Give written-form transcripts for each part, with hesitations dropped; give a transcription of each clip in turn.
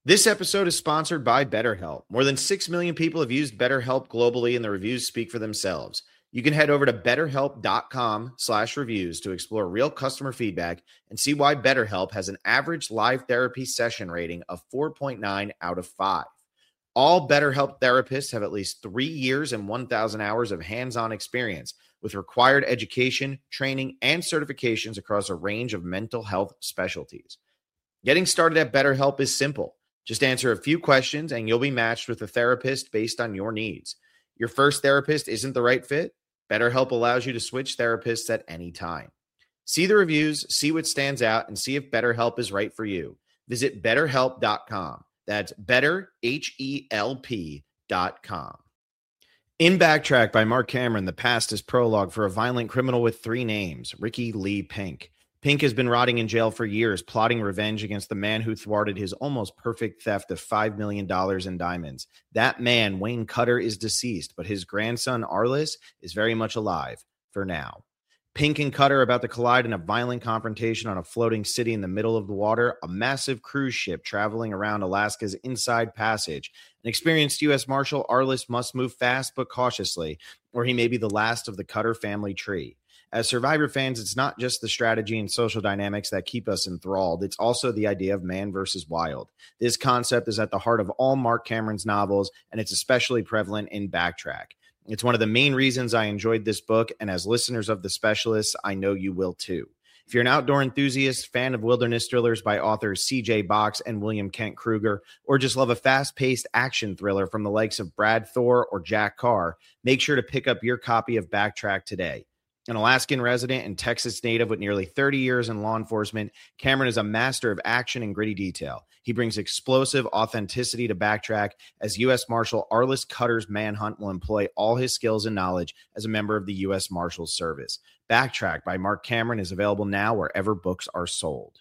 This episode is sponsored by BetterHelp. More than 6 million people have used BetterHelp globally, and the reviews speak for themselves. You can head over to betterhelp.com/reviews to explore real customer feedback and see why BetterHelp has an average live therapy session rating of 4.9 out of 5. All BetterHelp therapists have at least 3 years and 1,000 hours of hands-on experience with required education, training, and certifications across a range of mental health specialties. Getting started at BetterHelp is simple. Just answer a few questions and you'll be matched with a therapist based on your needs. Your first therapist isn't the right fit? BetterHelp allows you to switch therapists at any time. See the reviews, see what stands out, and see if BetterHelp is right for you. Visit betterhelp.com. That's betterhelp.com. In Backtrack by Mark Cameron, the past is prologue for a violent criminal with 3 names, Ricky Lee Pink. Pink has been rotting in jail for years, plotting revenge against the man who thwarted his almost perfect theft of $5 million in diamonds. That man, Wayne Cutter, is deceased, but his grandson, Arliss, is very much alive, for now. Pink and Cutter are about to collide in a violent confrontation on a floating city in the middle of the water, a massive cruise ship traveling around Alaska's Inside Passage. An experienced U.S. Marshal, Arliss must move fast but cautiously, or he may be the last of the Cutter family tree. As Survivor fans, it's not just the strategy and social dynamics that keep us enthralled. It's also the idea of man versus wild. This concept is at the heart of all Mark Cameron's novels, and it's especially prevalent in Backtrack. It's one of the main reasons I enjoyed this book, and as listeners of The Specialists, I know you will too. If you're an outdoor enthusiast, fan of wilderness thrillers by authors C.J. Box and William Kent Kruger, or just love a fast-paced action thriller from the likes of Brad Thor or Jack Carr, make sure to pick up your copy of Backtrack today. An Alaskan resident and Texas native with nearly 30 years in law enforcement, Cameron is a master of action and gritty detail. He brings explosive authenticity to Backtrack as U.S. Marshal Arliss Cutter's manhunt will employ all his skills and knowledge as a member of the U.S. Marshals Service. Backtrack by Mark Cameron is available now wherever books are sold.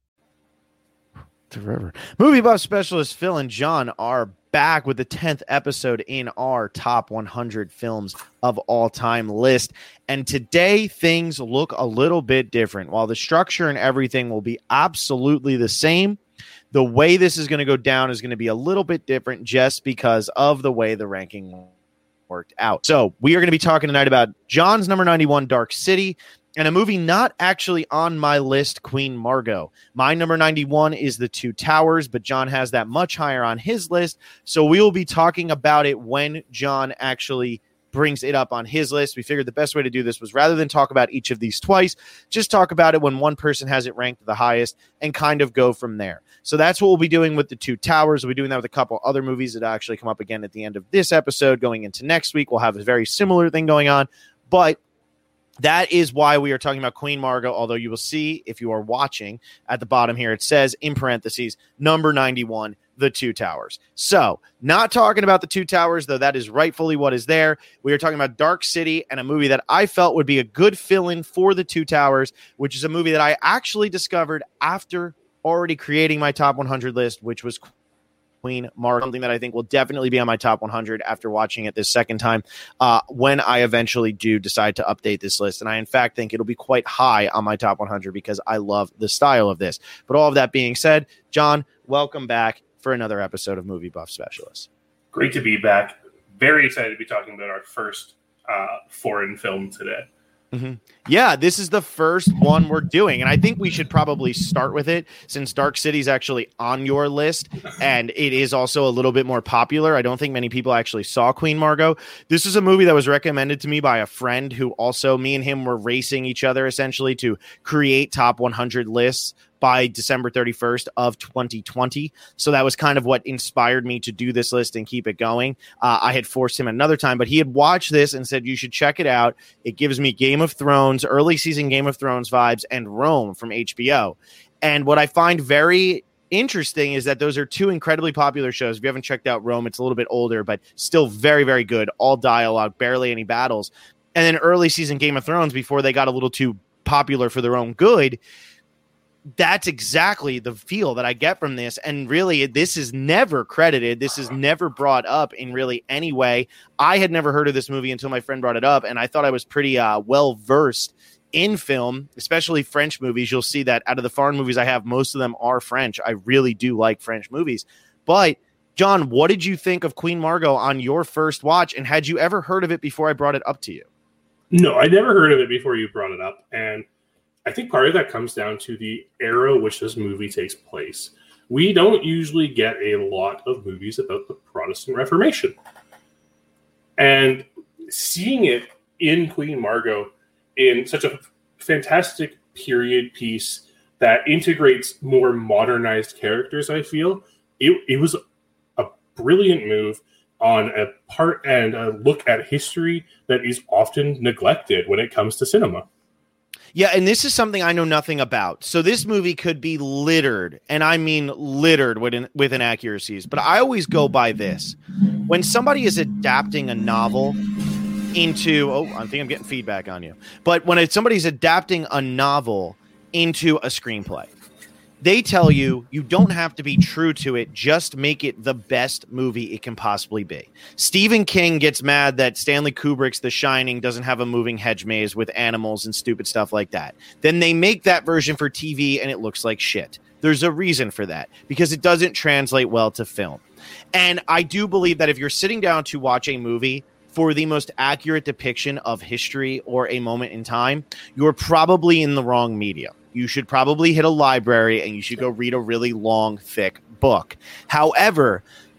Forever. Movie buff specialist Phil and John are back with the 10th episode in our top 100 films of all time list. And today things look a little bit different. While the structure and everything will be absolutely the same, the way this is going to go down is going to be a little bit different just because of the way the ranking worked out. So we are going to be talking tonight about John's number 91, Dark City, and a movie not actually on my list, Queen Margot. My number 91 is The Two Towers, but John has that much higher on his list. So we will be talking about it when John actually brings it up on his list. We figured the best way to do this was rather than talk about each of these twice, just talk about it when one person has it ranked the highest and kind of go from there. So that's what we'll be doing with The Two Towers. We'll be doing that with a couple other movies that actually come up again at the end of this episode. Going into next week, we'll have a very similar thing going on, but that is why we are talking about Queen Margot, although you will see if you are watching at the bottom here, it says in parentheses, number 91, The Two Towers. So not talking about The Two Towers, though that is rightfully what is there. We are talking about Dark City and a movie that I felt would be a good fill-in for The Two Towers, which is a movie that I actually discovered after already creating my top 100 list, which was Queen Margot, something that I think will definitely be on my top 100 after watching it this second time when I eventually do decide to update this list. And I, in fact, think it'll be quite high on my top 100 because I love the style of this. But all of that being said, John, welcome back for another episode of Movie Buff Specialist. Great to be back. Very excited to be talking about our first foreign film today. Mm-hmm. Yeah, this is the first one we're doing, and I think we should probably start with it since Dark City is actually on your list, and it is also a little bit more popular. I don't think many people actually saw Queen Margot. This is a movie that was recommended to me by a friend who also, me and him were racing each other essentially to create top 100 lists by December 31st of 2020. So that was kind of what inspired me to do this list and keep it going. I had forced him another time, but he had watched this and said, you should check it out. It gives me Game of Thrones, early season Game of Thrones vibes, and Rome from HBO. And what I find very interesting is that those are two incredibly popular shows. If you haven't checked out Rome, it's a little bit older, but still very, very good. All dialogue, barely any battles. And then early season Game of Thrones, before they got a little too popular for their own good, that's exactly the feel that I get from this. And really, this is never credited. This is never brought up in really any way. I had never heard of this movie until my friend brought it up, and I thought I was pretty well-versed in film, especially French movies. You'll see that out of the foreign movies I have, most of them are French. I really do like French movies. But John, what did you think of Queen Margot on your first watch? And had you ever heard of it before I brought it up to you? No, I never heard of it before you brought it up. And I think part of that comes down to the era which this movie takes place. We don't usually get a lot of movies about the Protestant Reformation. And seeing it in Queen Margot in such a fantastic period piece that integrates more modernized characters, I feel, it was a brilliant move on a part and a look at history that is often neglected when it comes to cinema. Yeah, and this is something I know nothing about. So this movie could be littered, and I mean littered with inaccuracies, but I always go by this. When somebody is adapting a novel into, I think I'm getting feedback on you, but when somebody's adapting a novel into a screenplay, they tell you don't have to be true to it. Just make it the best movie it can possibly be. Stephen King gets mad that Stanley Kubrick's The Shining doesn't have a moving hedge maze with animals and stupid stuff like that. Then they make that version for TV and it looks like shit. There's a reason for that, because it doesn't translate well to film. And I do believe that if you're sitting down to watch a movie for the most accurate depiction of history or a moment in time, you're probably in the wrong medium. You should probably hit a library and you should go read a really long, thick book. However,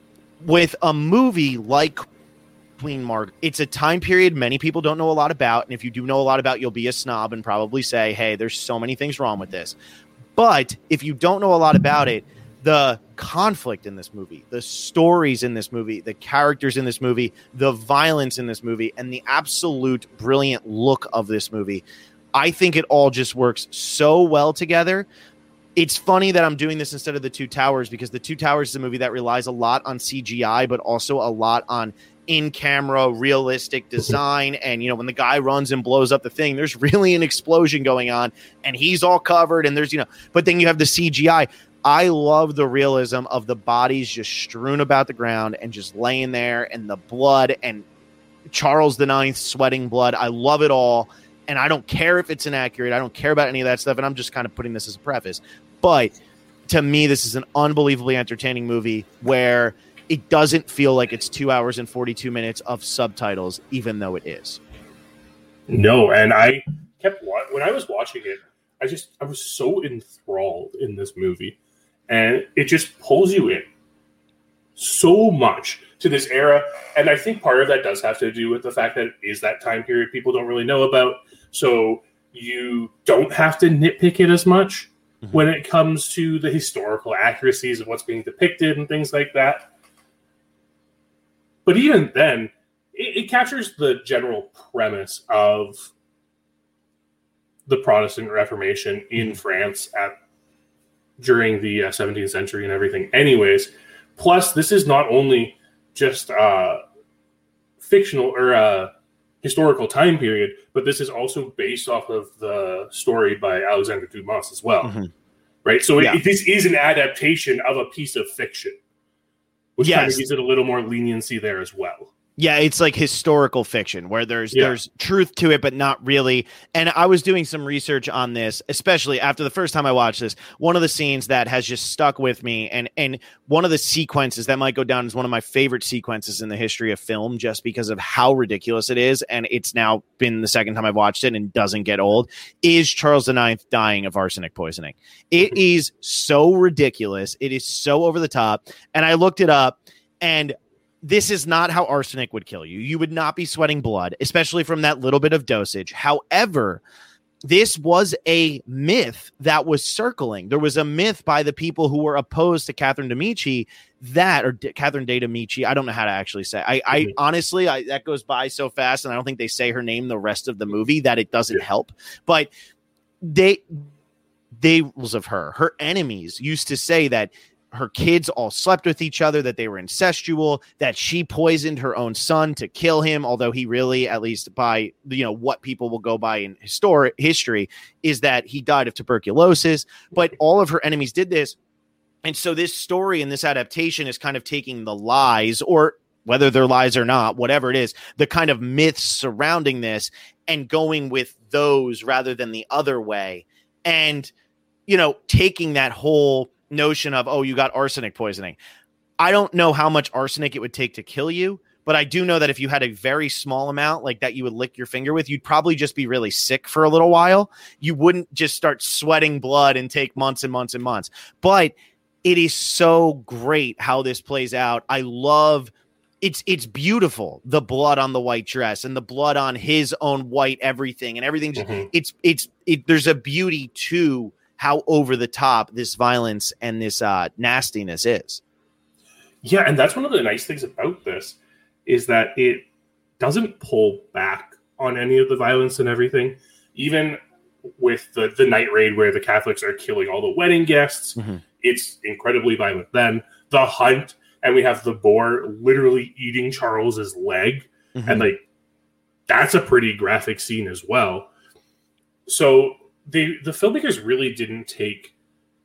with a movie like Queen Margot, it's a time period many people don't know a lot about. And if you do know a lot about, you'll be a snob and probably say, hey, there's so many things wrong with this. But if you don't know a lot about it, the conflict in this movie, the stories in this movie, the characters in this movie, the violence in this movie, and the absolute brilliant look of this movie, I think it all just works so well together. It's funny that I'm doing this instead of The Two Towers, because The Two Towers is a movie that relies a lot on CGI, but also a lot on in-camera realistic design. And, you know, when the guy runs and blows up the thing, there's really an explosion going on and he's all covered and there's, you know, but then you have the CGI. I love the realism of the bodies just strewn about the ground and just laying there, and the blood and Charles IX sweating blood. I love it all. And I don't care if it's inaccurate. I don't care about any of that stuff. And I'm just kind of putting this as a preface. But to me, this is an unbelievably entertaining movie where it doesn't feel like it's 2 hours and 42 minutes of subtitles, even though it is. No, and I kept, when I was watching it, I was so enthralled in this movie. And it just pulls you in so much to this era. And I think part of that does have to do with the fact that it is that time period people don't really know about. So you don't have to nitpick it as much when it comes to the historical accuracies of what's being depicted and things like that. But even then, it captures the general premise of the Protestant Reformation in France during the 17th century and everything. Anyways, plus this is not only just fictional or historical time period, but this is also based off of the story by Alexander Dumas as well. Right? So this is an adaptation of a piece of fiction, which kind of gives it a little more leniency there as well. Yeah, it's like historical fiction where there's truth to it, but not really. And I was doing some research on this, especially after the first time I watched this. One of the scenes that has just stuck with me, and one of the sequences that might go down as one of my favorite sequences in the history of film, just because of how ridiculous it is, and it's now been the second time I've watched it and doesn't get old, is Charles IX dying of arsenic poisoning. It is so ridiculous. It is so over the top. And I looked it up, and this is not how arsenic would kill you. You would not be sweating blood, especially from that little bit of dosage. However, this was a myth that was circling. There was a myth by the people who were opposed to Catherine de Medici Catherine de Medici. I don't know how to actually say. I honestly, that goes by so fast, and I don't think they say her name the rest of the movie that it doesn't help. But they of her enemies used to say that her kids all slept with each other, that they were incestual, that she poisoned her own son to kill him, although he really, at least by what people will go by in history, is that he died of tuberculosis. But all of her enemies did this. And so this story and this adaptation is kind of taking the lies, or whether they're lies or not, whatever it is, the kind of myths surrounding this and going with those rather than the other way. And, taking that whole notion of, oh, you got arsenic poisoning. I don't know how much arsenic it would take to kill you, but I do know that if you had a very small amount like that you would lick your finger with, you'd probably just be really sick for a little while. You wouldn't just start sweating blood and take months and months and months. But it is so great how this plays out. I love it's beautiful, the blood on the white dress and the blood on his own white everything and everything. Mm-hmm. There's a beauty to how over the top this violence and this nastiness is. Yeah, and that's one of the nice things about this is that it doesn't pull back on any of the violence and everything. Even with the night raid where the Catholics are killing all the wedding guests, mm-hmm. It's incredibly violent. Then the hunt, and we have the boar literally eating Charles's leg, mm-hmm. and like that's a pretty graphic scene as well. So the filmmakers really didn't take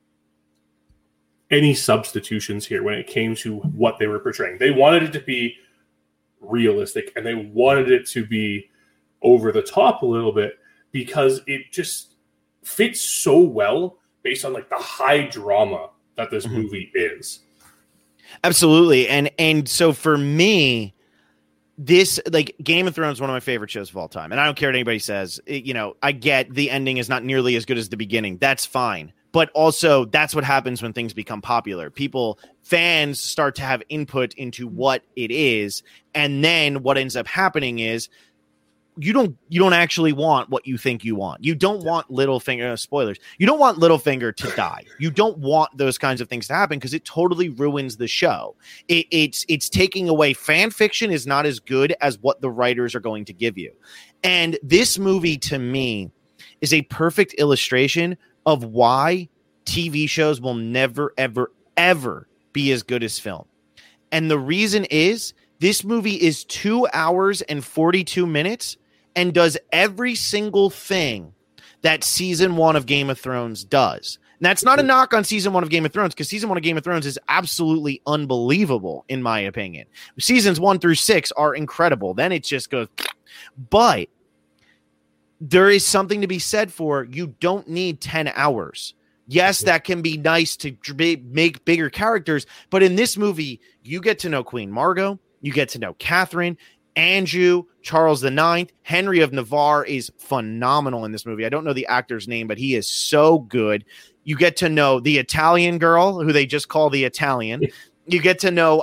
any substitutions here when it came to what they were portraying. They wanted it to be realistic, and they wanted it to be over the top a little bit because it just fits so well based on like the high drama that this mm-hmm. movie is. Absolutely. And so for me, this, like, Game of Thrones is one of my favorite shows of all time. And I don't care what anybody says. I get the ending is not nearly as good as the beginning. That's fine. But also that's what happens when things become popular. Fans start to have input into what it is. And then what ends up happening is you don't actually want what you think you want. You don't want Littlefinger, spoilers. You don't want Littlefinger to die. You don't want those kinds of things to happen because it totally ruins the show. It's taking away fan fiction is not as good as what the writers are going to give you. And this movie to me is a perfect illustration of why TV shows will never, ever, ever be as good as film. And the reason is this movie is 2 hours and 42 minutes and does every single thing that season 1 of Game of Thrones does. And that's not a knock on season 1 of Game of Thrones, because season 1 of Game of Thrones is absolutely unbelievable, in my opinion. Seasons 1 through 6 are incredible. Then it just goes, but there is something to be said for you don't need 10 hours. Yes, that can be nice to make bigger characters, but in this movie, you get to know Queen Margot, you get to know Catherine, Anjou, Charles IX, Henry of Navarre is phenomenal in this movie. I don't know the actor's name, but he is so good. You get to know the Italian girl, who they just call the Italian. You get to know,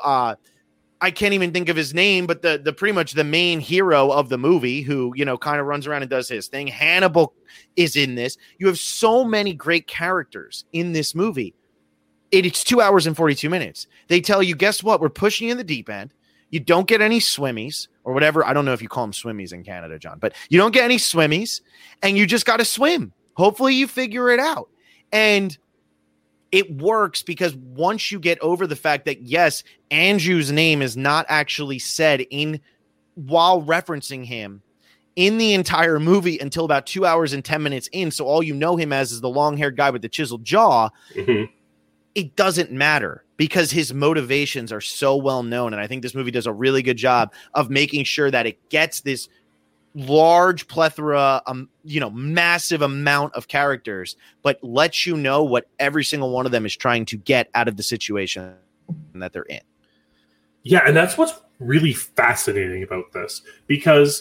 I can't even think of his name, but the pretty much the main hero of the movie who, kind of runs around and does his thing. Hannibal is in this. You have so many great characters in this movie. It's 2 hours and 42 minutes. They tell you, guess what? We're pushing you in the deep end. You don't get any swimmies or whatever. I don't know if you call them swimmies in Canada, John, but you don't get any swimmies and you just got to swim. Hopefully you figure it out. And it works because once you get over the fact that, yes, Andrew's name is not actually said while referencing him in the entire movie until about 2 hours and 10 minutes in. So all you know him as is the long-haired guy with the chiseled jaw. Mm-hmm. It doesn't matter because his motivations are so well known. And I think this movie does a really good job of making sure that it gets this large plethora, massive amount of characters, but lets you know what every single one of them is trying to get out of the situation that they're in. Yeah, and that's what's really fascinating about this, because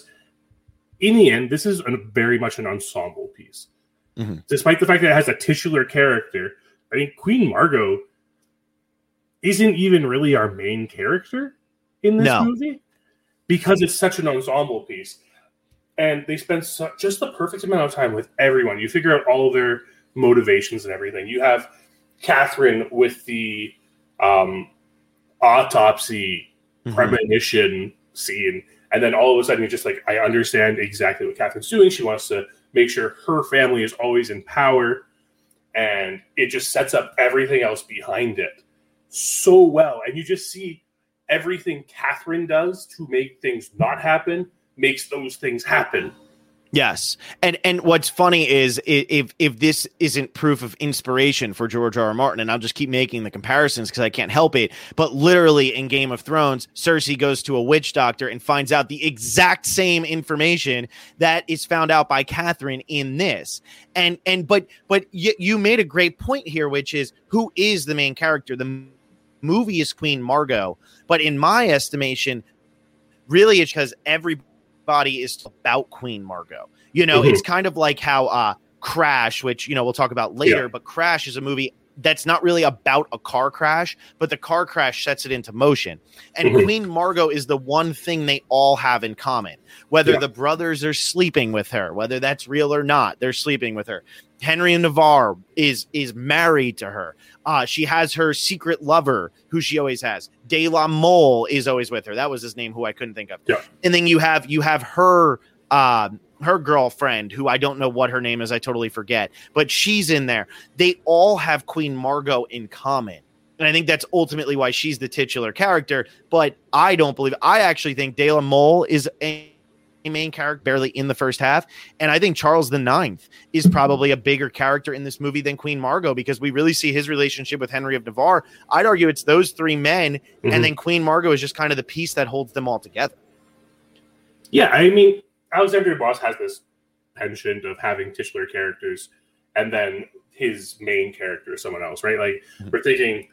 in the end, this is very much an ensemble piece. Mm-hmm. Despite the fact that it has a titular character, I think Queen Margot isn't even really our main character in this movie because it's such an ensemble piece. And they spend just the perfect amount of time with everyone. You figure out all of their motivations and everything. You have Catherine with the autopsy premonition scene. And then all of a sudden you're just like, I understand exactly what Catherine's doing. She wants to make sure her family is always in power. And it just sets up everything else behind it so well. And you just see everything Catherine does to make things not happen makes those things happen. Yes. And what's funny is if this isn't proof of inspiration for George R.R. Martin, and I'll just keep making the comparisons because I can't help it, but literally in Game of Thrones, Cersei goes to a witch doctor and finds out the exact same information that is found out by Catherine in this. But you made a great point here, which is who is the main character? The movie is Queen Margot, but in my estimation, really it's because everybody is about Queen Margot. It's kind of like how Crash, which, we'll talk about later, but Crash is a movie that's not really about a car crash, but the car crash sets it into motion. And Queen Margot is the one thing they all have in common, whether the brothers are sleeping with her, whether that's real or not, they're sleeping with her. Henry of Navarre is married to her. She has her secret lover who she always has. De la Mole is always with her. That was his name, who I couldn't think of. Yeah. And then you have her, her girlfriend, who I don't know what her name is. I totally forget, but she's in there. They all have Queen Margot in common. And I think that's ultimately why she's the titular character, but I actually think De la Mole is a main character barely in the first half. And I think Charles IX is probably a bigger character in this movie than Queen Margot, because we really see his relationship with Henry of Navarre. I'd argue it's those three men. And then Queen Margot is just kind of the piece that holds them all together. Yeah. I mean, Alexander Dumas has this penchant of having titular characters and then his main character is someone else, right? Like we're thinking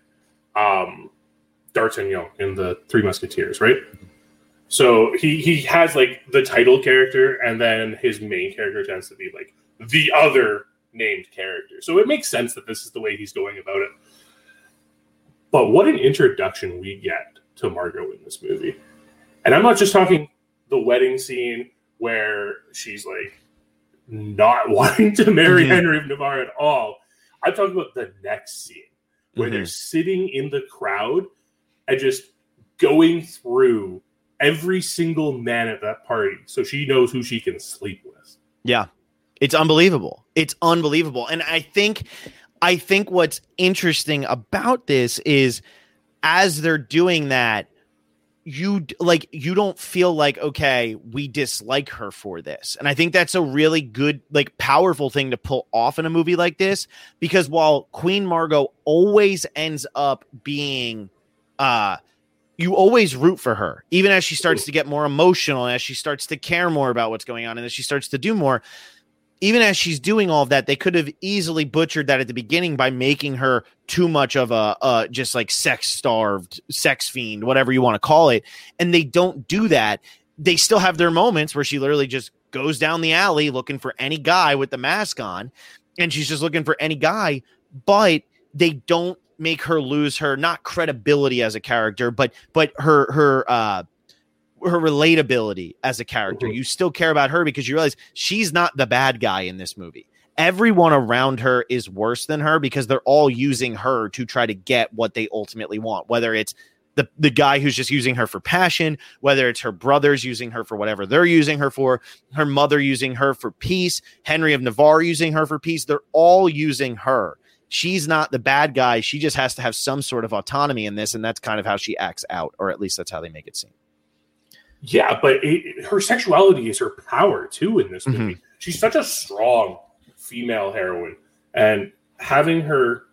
D'Artagnan in the Three Musketeers, right? So he has like the title character and then his main character tends to be like the other named character. So it makes sense that this is the way he's going about it. But what an introduction we get to Margot in this movie. And I'm not just talking the wedding scene where she's like not wanting to marry Henry of Navarre at all. I'm talking about the next scene where they're sitting in the crowd and just going through every single man at that party so she knows who she can sleep with. Yeah. It's unbelievable. It's unbelievable. And I think what's interesting about this is as they're doing that, you don't feel like, okay, we dislike her for this. And I think that's a really good, like, powerful thing to pull off in a movie like this, because while Queen Margot always ends up being, you always root for her, even as she starts to get more emotional, and as she starts to care more about what's going on, and as she starts to do more. Even as she's doing all of that, they could have easily butchered that at the beginning by making her too much of a just like sex-starved, sex fiend, whatever you want to call it. And they don't do that. They still have their moments where she literally just goes down the alley looking for any guy with the mask on, and she's just looking for any guy. But they don't make her lose her, not credibility as a character, but her relatability as a character. You still care about her because you realize she's not the bad guy in this movie. Everyone around her is worse than her because they're all using her to try to get what they ultimately want, whether it's the guy who's just using her for passion, whether it's her brothers using her for whatever they're using her for, her mother using her for peace, Henry of Navarre using her for peace. They're all using her. She's not the bad guy. She just has to have some sort of autonomy in this, and that's kind of how she acts out, or at least that's how they make it seem. Yeah, but her sexuality is her power, too, in this movie. She's such a strong female heroine. And having her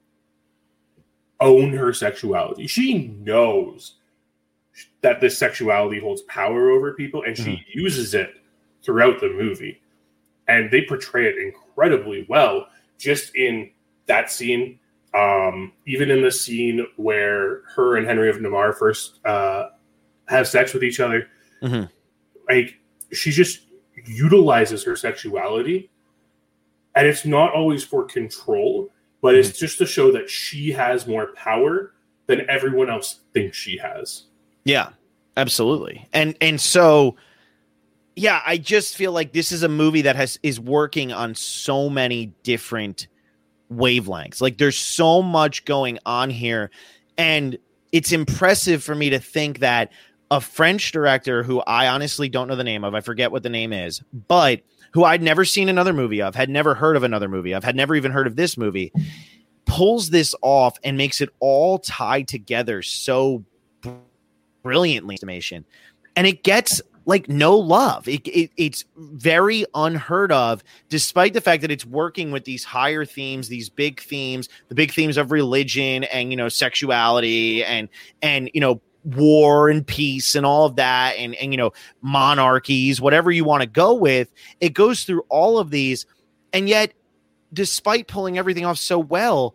own her sexuality, she knows that this sexuality holds power over people, and she uses it throughout the movie. And they portray it incredibly well, just in that scene. Even in the scene where her and Henry of Navarre first have sex with each other. Like, she just utilizes her sexuality, and it's not always for control, but it's just to show that she has more power than everyone else thinks she has. Yeah, absolutely. And so, yeah, I just feel like this is a movie that is working on so many different wavelengths. Like, there's so much going on here, and it's impressive for me to think that a French director who I honestly don't know the name of, I forget what the name is, but who I'd never seen another movie of, had never heard of another movie of, had never even heard of this movie, pulls this off and makes it all tie together so brilliantly. And it gets like no love. It's very unheard of, despite the fact that it's working with these higher themes, these big themes, the big themes of religion and, sexuality and, war and peace and all of that. And, monarchies, whatever you want to go with, it goes through all of these. And yet, despite pulling everything off so well,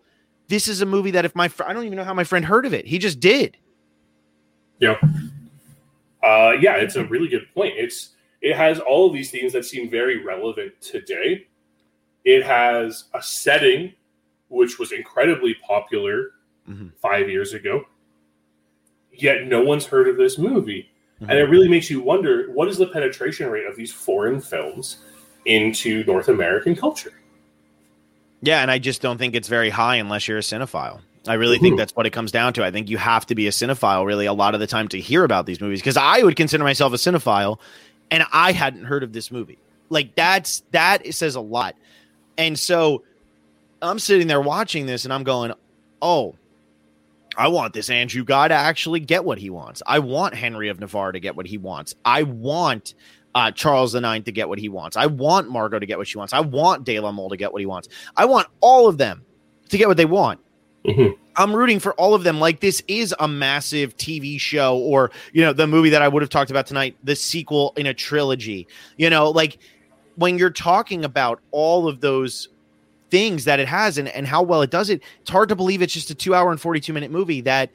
this is a movie that if I don't even know how my friend heard of it. He just did. Yeah. Yeah, it's a really good point. It has all of these themes that seem very relevant today. It has a setting which was incredibly popular 5 years ago, yet no one's heard of this movie. And it really makes you wonder, what is the penetration rate of these foreign films into North American culture? Yeah, and I just don't think it's very high unless you're a cinephile. I really think that's what it comes down to. I think you have to be a cinephile really a lot of the time to hear about these movies, because I would consider myself a cinephile and I hadn't heard of this movie. Like that says a lot. And so I'm sitting there watching this and I'm going, oh, I want this Andrew guy to actually get what he wants. I want Henry of Navarre to get what he wants. I want Charles IX to get what he wants. I want Margot to get what she wants. I want De La Mole to get what he wants. I want all of them to get what they want. I'm rooting for all of them. Like, this is a massive TV show, or, the movie that I would have talked about tonight, the sequel in a trilogy. Like, when you're talking about all of those things that it has and how well it does it, it's hard to believe it's just a 2 hour and 42-minute movie that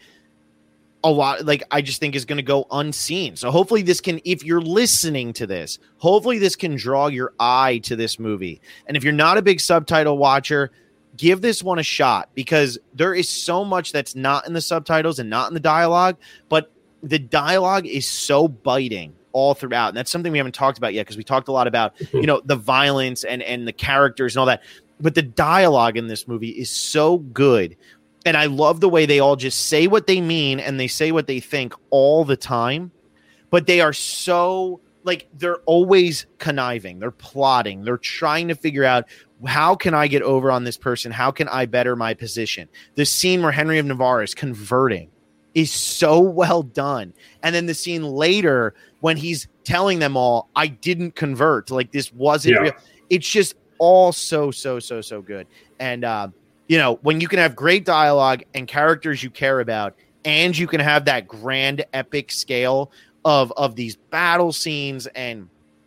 I just think is going to go unseen. So hopefully this can, if you're listening to this, hopefully this can draw your eye to this movie. And if you're not a big subtitle watcher, give this one a shot, because there is so much that's not in the subtitles and not in the dialogue, but the dialogue is so biting all throughout. And that's something we haven't talked about yet, because we talked a lot about, the violence and the characters and all that. But the dialogue in this movie is so good. And I love the way they all just say what they mean and they say what they think all the time. But they are so, they're always conniving. They're plotting. They're trying to figure out, how can I get over on this person? How can I better my position? The scene where Henry of Navarre is converting is so well done. And then the scene later when he's telling them all, I didn't convert. Like, this wasn't real. It's just all so good. And, when you can have great dialogue and characters you care about, and you can have that grand epic scale of these battle scenes and,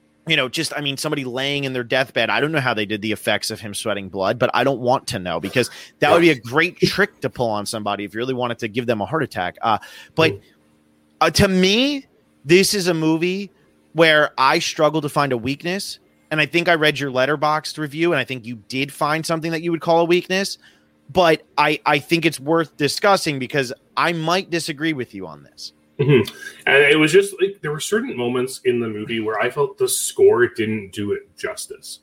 somebody laying in their deathbed. I don't know how they did the effects of him sweating blood, but I don't want to know, because that would be a great trick to pull on somebody if you really wanted to give them a heart attack. But to me, this is a movie where I struggle to find a weakness. And I think I read your Letterboxd review, and I think you did find something that you would call a weakness. But I think it's worth discussing, because I might disagree with you on this. And it was just there were certain moments in the movie where I felt the score didn't do it justice.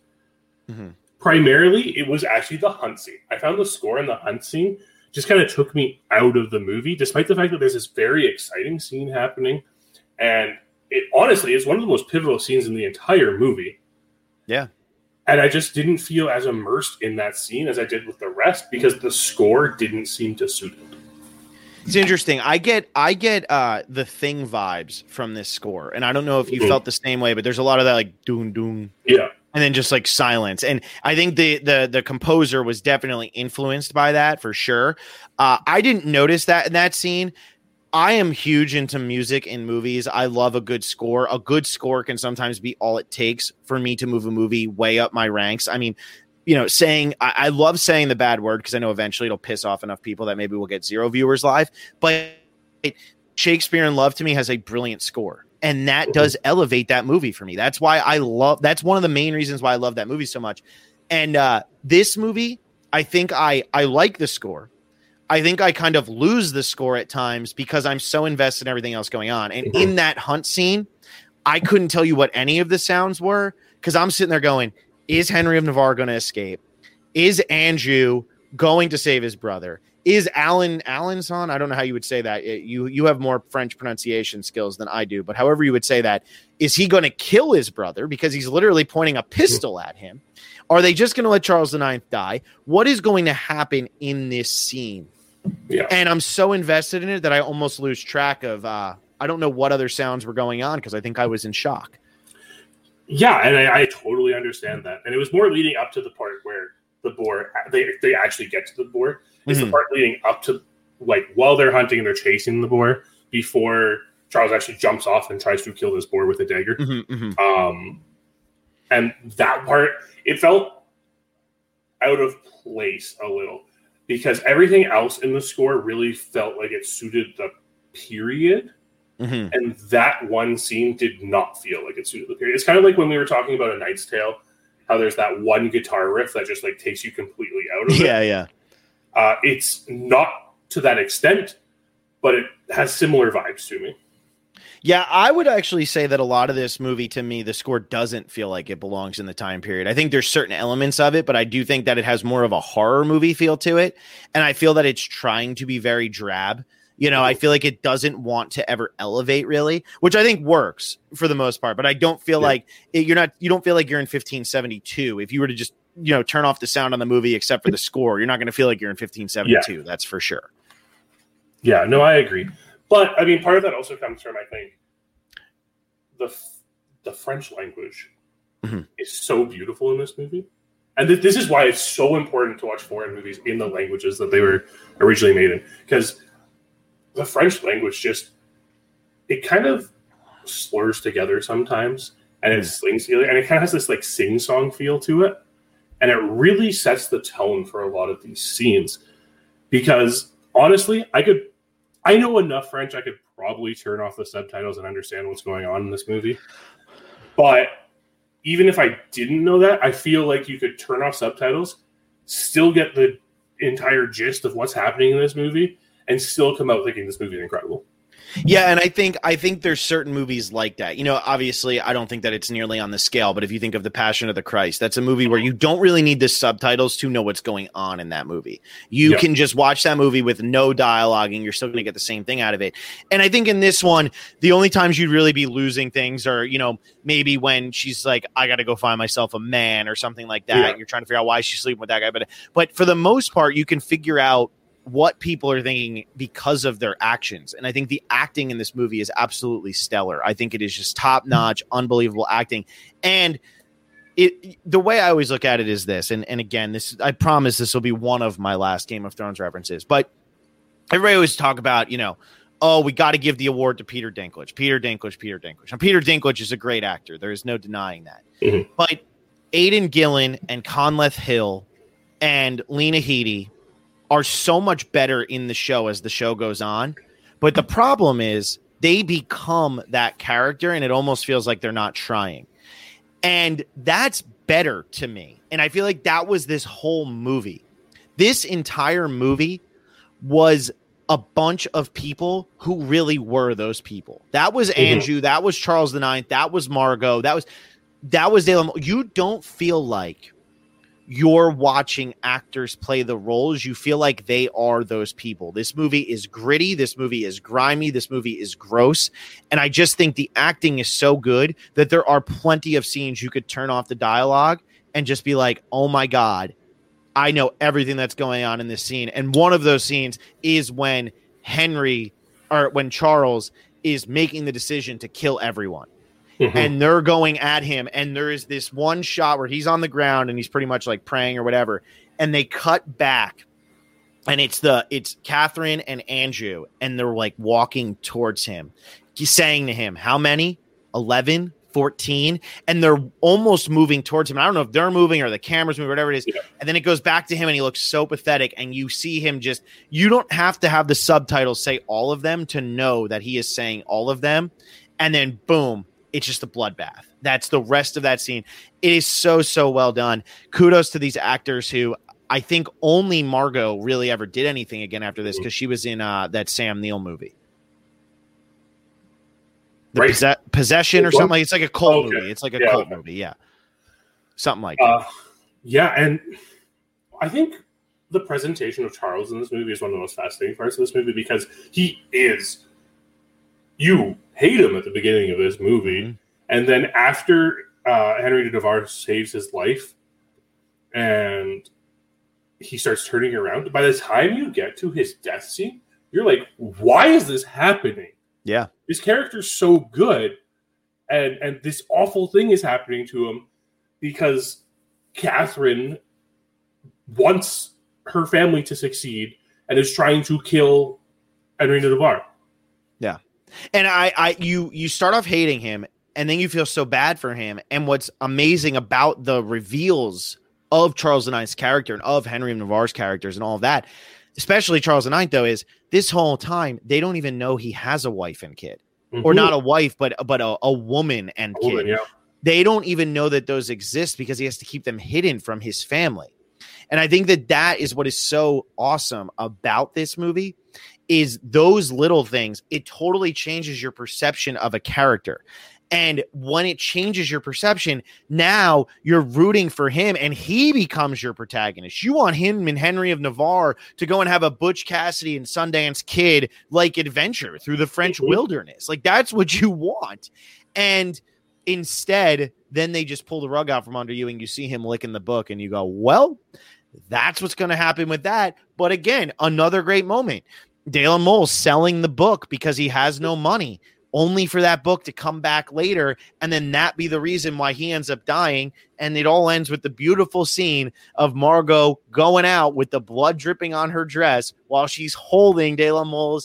Primarily, it was actually the hunt scene. I found the score in the hunt scene just kind of took me out of the movie, despite the fact that there's this very exciting scene happening. And it honestly is one of the most pivotal scenes in the entire movie. Yeah. And I just didn't feel as immersed in that scene as I did with the rest, because the score didn't seem to suit it. It's interesting. I get the Thing vibes from this score, and I don't know if you felt the same way, but there's a lot of that doon doon, and then just silence. And I think the composer was definitely influenced by that for sure. I didn't notice that in that scene. I am huge into music in movies. I love a good score. A good score can sometimes be all it takes for me to move a movie way up my ranks. I mean, I love saying the bad word, because I know eventually it'll piss off enough people that maybe we'll get 0 viewers live. But Shakespeare in Love to me has a brilliant score, and that does elevate that movie for me. That's why that's one of the main reasons why I love that movie so much. And this movie, I think I like the score. I think I kind of lose the score at times because I'm so invested in everything else going on. And in that hunt scene, I couldn't tell you what any of the sounds were, because I'm sitting there going, is Henry of Navarre going to escape? Is Andrew going to save his brother? Is Alençon? I don't know how you would say that. You have more French pronunciation skills than I do, but however you would say that, is he going to kill his brother because he's literally pointing a pistol at him? Are they just going to let Charles IX die? What is going to happen in this scene? Yeah. And I'm so invested in it that I almost lose track of, I don't know what other sounds were going on, because I think I was in shock. Yeah, and I totally understand that. And it was more leading up to the part where the boar, they actually get to the boar. It's the part leading up to, while they're hunting and they're chasing the boar, before Charles actually jumps off and tries to kill this boar with a dagger. And that part, it felt out of place a little. because everything else in the score really felt like it suited the period. Mm-hmm. And that one scene did not feel like it suited the period. It's kind of like when we were talking about A Knight's Tale, how there's that one guitar riff that just like takes you completely out of it. Yeah. It's not to that extent, but it has similar vibes to me. Yeah, I would actually say that a lot of this movie, to me, the score doesn't feel like it belongs in the time period. I think there's certain elements of it, but I do think that it has more of a horror movie feel to it. And I feel that it's trying to be very drab. I feel like it doesn't want to ever elevate, really, which I think works for the most part. But I don't feel like you don't feel like you're in 1572. If you were to just, turn off the sound on the movie except for the score, you're not going to feel like you're in 1572. Yeah. That's for sure. Yeah, no, I agree. But I mean, part of that also comes from, I think, the French language is so beautiful in this movie. And this is why it's so important to watch foreign movies in the languages that they were originally made in. Because the French language it kind of slurs together sometimes, and it slings together, and it kind of has this like sing-song feel to it. And it really sets the tone for a lot of these scenes. Because honestly, I know enough French, I could probably turn off the subtitles and understand what's going on in this movie. But even if I didn't know that, I feel like you could turn off subtitles, still get the entire gist of what's happening in this movie, and still come out thinking this movie is incredible. Yeah, and I think there's certain movies like that. Obviously, I don't think that it's nearly on the scale, but if you think of The Passion of the Christ, that's a movie where you don't really need the subtitles to know what's going on in that movie. You can just watch that movie with no dialogue, and you're still going to get the same thing out of it. And I think in this one, the only times you'd really be losing things are, maybe when she's like, I got to go find myself a man or something like that. Yeah. You're trying to figure out why she's sleeping with that guy. But for the most part, you can figure out what people are thinking because of their actions. And I think the acting in this movie is absolutely stellar. I think it is just top-notch, unbelievable acting. And the way I always look at it is this, and again, I promise this will be one of my last Game of Thrones references, but everybody always talk about, we got to give the award to Peter Dinklage. Now, Peter Dinklage is a great actor. There is no denying that. Mm-hmm. But Aidan Gillen and Conleth Hill and Lena Headey are so much better in the show as the show goes on. But the problem is they become that character, and it almost feels like they're not trying. And that's better to me. And I feel like that was this whole movie. This entire movie was a bunch of people who really were those people. That was Anjou. That was Charles IX. That was Margot. That was Dale. You don't feel like you're watching actors play the roles. You feel like they are those people. This movie is gritty. This movie is grimy. This movie is gross. And I just think the acting is so good that there are plenty of scenes you could turn off the dialogue and just be like, oh my God, I know everything that's going on in this scene. And one of those scenes is when when Charles is making the decision to kill everyone. Mm-hmm. And they're going at him, and there is this one shot where he's on the ground and he's pretty much like praying or whatever, and they cut back, and it's Catherine and Anjou, and they're like walking towards him. He's saying to him, how many? 11, 14, and they're almost moving towards him. I don't know if they're moving or the camera's moving, whatever it is. Yeah. And then it goes back to him, and he looks so pathetic, and you see him you don't have to have the subtitles say all of them to know that he is saying all of them, and then boom, it's just a bloodbath. That's the rest of that scene. It is so, so well done. Kudos to these actors who I think only Margot really ever did anything again after this, because she was in that Sam Neill movie. The Possession or something. It's like a cult movie. It's like a cult movie. Yeah. Something like that. Yeah. And I think the presentation of Charles in this movie is one of the most fascinating parts of this movie, because you hate him at the beginning of this movie, mm-hmm. and then after Henry de Navarre saves his life and he starts turning around, by the time you get to his death scene, you're like, why is this happening? Yeah. This character's so good, and this awful thing is happening to him because Catherine wants her family to succeed and is trying to kill Henry de Navarre. Yeah. And you start off hating him, and then you feel so bad for him. And what's amazing about the reveals of Charles IX's character and of Henry of Navarre's characters and all of that, especially Charles IX, though, is this whole time they don't even know he has a wife and kid, or not a wife, but a woman and kid. Woman, yeah. They don't even know that those exist because he has to keep them hidden from his family. And I think that is what is so awesome about this movie, is those little things. It totally changes your perception of a character. And when it changes your perception, now you're rooting for him and he becomes your protagonist. You want him and Henry of Navarre to go and have a Butch Cassidy and Sundance Kid like adventure through the French wilderness. Like, that's what you want. And instead, then they just pull the rug out from under you and you see him licking the book and you go, well, that's what's going to happen with that. But again, another great moment. Dale Mole selling the book because he has no money, only for that book to come back later, and then that be the reason why he ends up dying. And it all ends with the beautiful scene of Margot going out with the blood dripping on her dress while she's holding Dale Mole's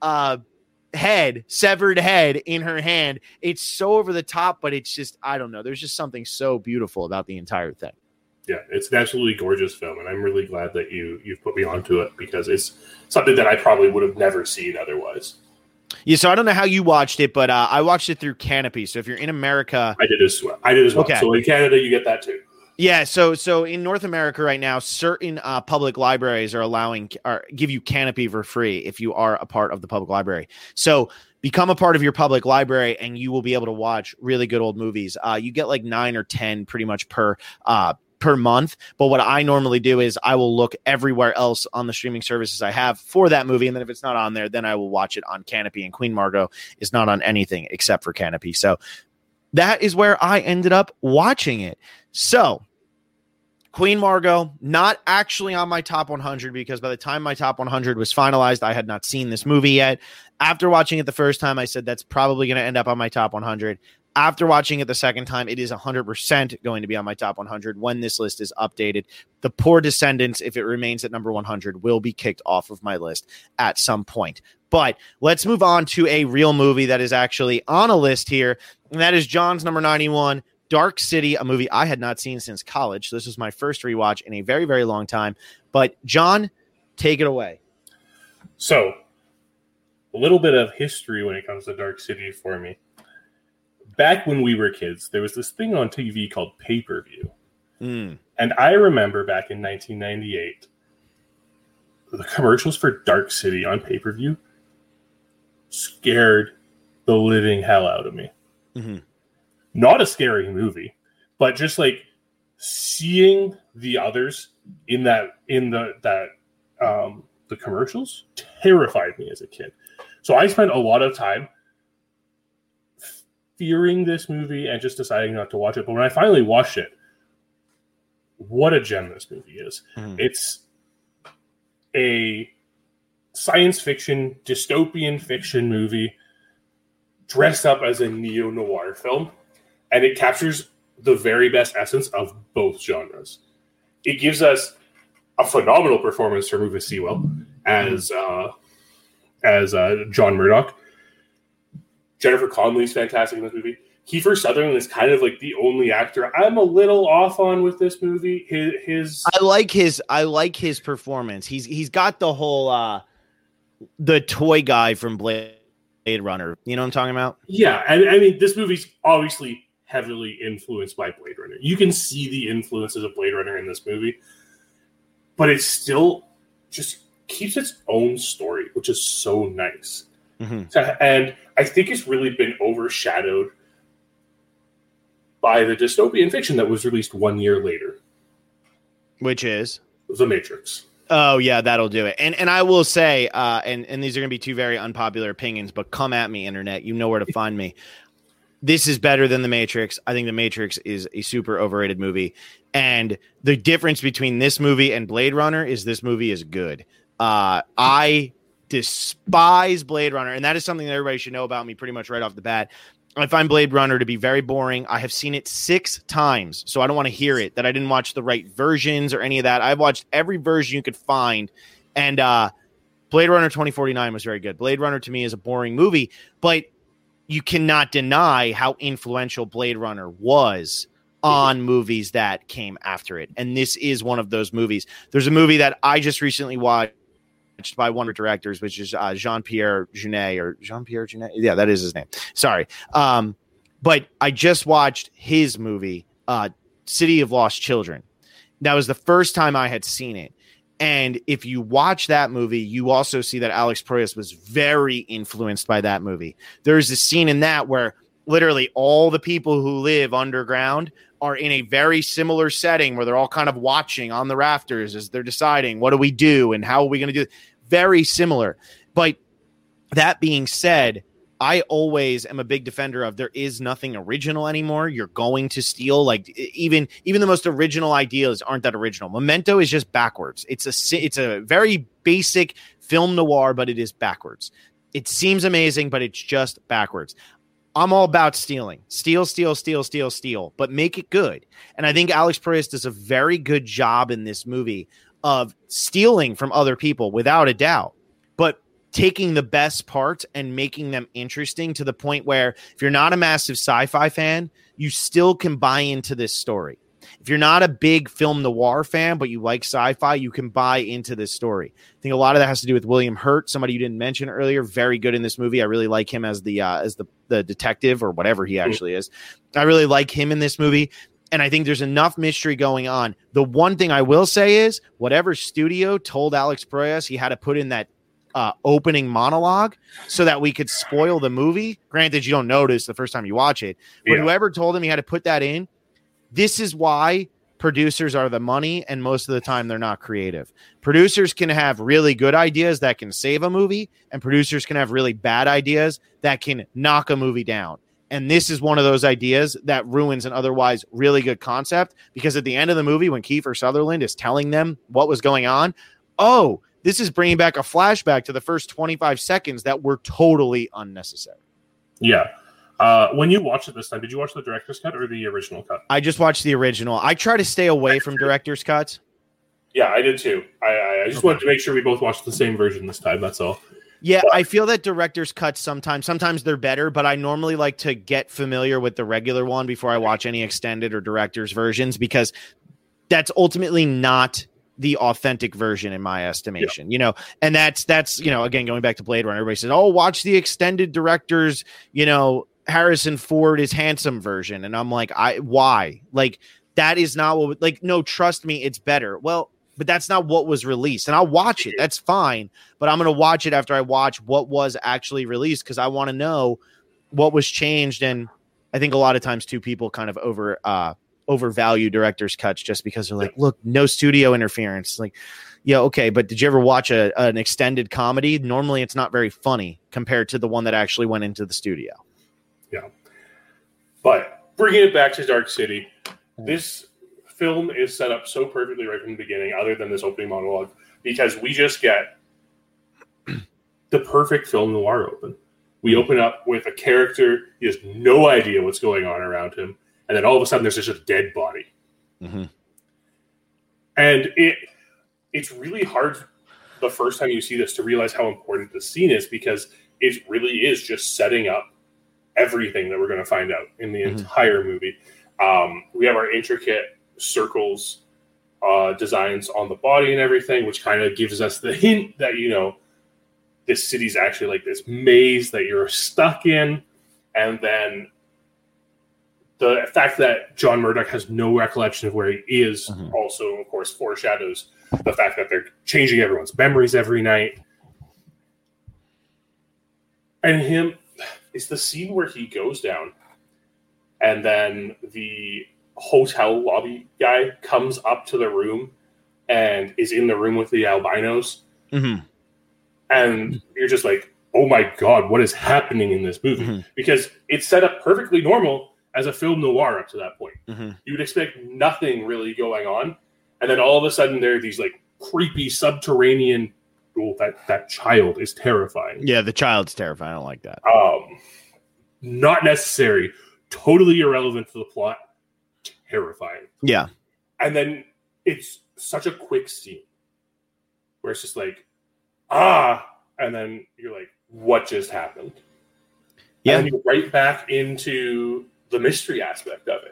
severed head in her hand. It's so over the top, but it's just, I don't know. There's just something so beautiful about the entire thing. Yeah, it's an absolutely gorgeous film, and I'm really glad that you've put me onto it, because it's something that I probably would have never seen otherwise. Yeah, so I don't know how you watched it, but I watched it through Canopy. So if you're in America, I did as well. Okay. So in Canada, you get that too. Yeah, so in North America right now, certain public libraries give you Canopy for free if you are a part of the public library. So become a part of your public library, and you will be able to watch really good old movies. You get like 9 or 10 pretty much per month. But what I normally do is I will look everywhere else on the streaming services I have for that movie. And then if it's not on there, then I will watch it on Canopy. And Queen Margot is not on anything except for Canopy. So that is where I ended up watching it. So Queen Margot, not actually on my top 100, because by the time my top 100 was finalized, I had not seen this movie yet. After watching it the first time, I said that's probably going to end up on my top 100. After watching it the second time, it is 100% going to be on my top 100 when this list is updated. The Poor Descendants, if it remains at number 100, will be kicked off of my list at some point. But let's move on to a real movie that is actually on a list here, and that is John's number 91, Dark City, a movie I had not seen since college. So this was my first rewatch in a very, very long time. But John, take it away. So, a little bit of history when it comes to Dark City for me. Back when we were kids, there was this thing on TV called pay-per-view. And I remember back in 1998, the commercials for Dark City on pay-per-view scared the living hell out of me. Mm-hmm. Not a scary movie, but just like seeing the others in the commercials terrified me as a kid. So I spent a lot of time fearing this movie and just deciding not to watch it. But when I finally watched it, what a gem this movie is. It's a science fiction, dystopian fiction movie dressed up as a neo-noir film. And it captures the very best essence of both genres. It gives us a phenomenal performance from Rufus Sewell as John Murdoch. Jennifer Connelly's fantastic in this movie. Kiefer Sutherland is kind of like the only actor I'm a little off on with this movie. I like his performance. He's got the whole the toy guy from Blade Runner. You know what I'm talking about? Yeah, and I mean this movie's obviously heavily influenced by Blade Runner. You can see the influences of Blade Runner in this movie, but it still just keeps its own story, which is so nice. Mm-hmm. And I think it's really been overshadowed by the dystopian fiction that was released 1 year later. Which is? The Matrix. Oh, yeah, that'll do it. And I will say, and these are going to be two very unpopular opinions, but come at me, Internet. You know where to find me. This is better than The Matrix. I think The Matrix is a super overrated movie. And the difference between this movie and Blade Runner is this movie is good. I despise Blade Runner, and that is something that everybody should know about me pretty much right off the bat. I find Blade Runner to be very boring. I have seen it 6 times, so I don't want to hear it that I didn't watch the right versions or any of that. I've watched every version you could find, and Blade Runner 2049 was very good. Blade Runner to me is a boring movie, but you cannot deny how influential Blade Runner was on movies that came after it. And this is one of those movies. There's a movie that I just recently watched by one of the directors, which is Jean-Pierre Jeunet. Yeah, that is his name. Sorry. But I just watched his movie, City of Lost Children. That was the first time I had seen it. And if you watch that movie, you also see that Alex Proyas was very influenced by that movie. There's a scene in that where literally all the people who live underground are in a very similar setting where they're all kind of watching on the rafters as they're deciding, what do we do and how are we going to do it? Very similar. But that being said, I always am a big defender of there is nothing original anymore. You're going to steal, like even the most original ideas aren't that original. Memento is just backwards. It's a very basic film noir, but it is backwards. It seems amazing, but it's just backwards. I'm all about stealing. Steal, but make it good. And I think Alex Proyas does a very good job in this movie of stealing from other people without a doubt, but taking the best parts and making them interesting to the point where if you're not a massive sci-fi fan, you still can buy into this story. If you're not a big film noir fan, but you like sci-fi, you can buy into this story. I think a lot of that has to do with William Hurt, somebody you didn't mention earlier. Very good in this movie. I really like him as the detective or whatever he actually is. I really like him in this movie. And I think there's enough mystery going on. The one thing I will say is whatever studio told Alex Proyas he had to put in that opening monologue so that we could spoil the movie. Granted, you don't notice the first time you watch it, but whoever told him he had to put that in, this is why producers are the money, and most of the time they're not creative. Producers can have really good ideas that can save a movie, and producers can have really bad ideas that can knock a movie down. And this is one of those ideas that ruins an otherwise really good concept, because at the end of the movie, when Kiefer Sutherland is telling them what was going on, this is bringing back a flashback to the first 25 seconds that were totally unnecessary. Yeah. When you watched it this time, did you watch the director's cut or the original cut? I just watched the original. I try to stay away from director's cuts. Yeah, I did too. I just wanted to make sure we both watched the same version this time. That's all. Yeah, I feel that director's cuts sometimes they're better, but I normally like to get familiar with the regular one before I watch any extended or director's versions, because that's ultimately not the authentic version in my estimation, and that's, again, going back to Blade Runner, everybody says, watch the extended director's, Harrison Ford is handsome version. And I'm like, why? Like, that is not what, no, trust me, it's better. Well, but that's not what was released, and I'll watch it. That's fine. But I'm going to watch it after I watch what was actually released, because I want to know what was changed. And I think a lot of times too, people kind of overvalue director's cuts just because they're like, look, no studio interference. Like, yeah, okay, but did you ever watch an extended comedy? Normally it's not very funny compared to the one that actually went into the studio. Yeah. But bringing it back to Dark City, this film is set up so perfectly right from the beginning, other than this opening monologue, because we just get the perfect film noir open. We open up with a character, he has no idea what's going on around him, and then all of a sudden there's just a dead body. Mm-hmm. And it's really hard the first time you see this to realize how important the scene is, because it really is just setting up everything that we're going to find out in the entire movie. We have our intricate circles designs on the body and everything, which kind of gives us the hint that, this city's actually like this maze that you're stuck in. And then the fact that John Murdoch has no recollection of where he is also, of course, foreshadows the fact that they're changing everyone's memories every night. And it's the scene where he goes down, and then the hotel lobby guy comes up to the room and is in the room with the albinos. Mm-hmm. And you're just like, oh my God, what is happening in this movie? Mm-hmm. Because it's set up perfectly normal as a film noir up to that point. Mm-hmm. You would expect nothing really going on. And then all of a sudden there are these like creepy subterranean, that child is terrifying. Yeah, the child's terrifying. I don't like that. Not necessary. Totally irrelevant to the plot. Terrifying. Yeah. And then it's such a quick scene where it's just like, and then you're like, what just happened? Yeah. And then you're right back into the mystery aspect of it.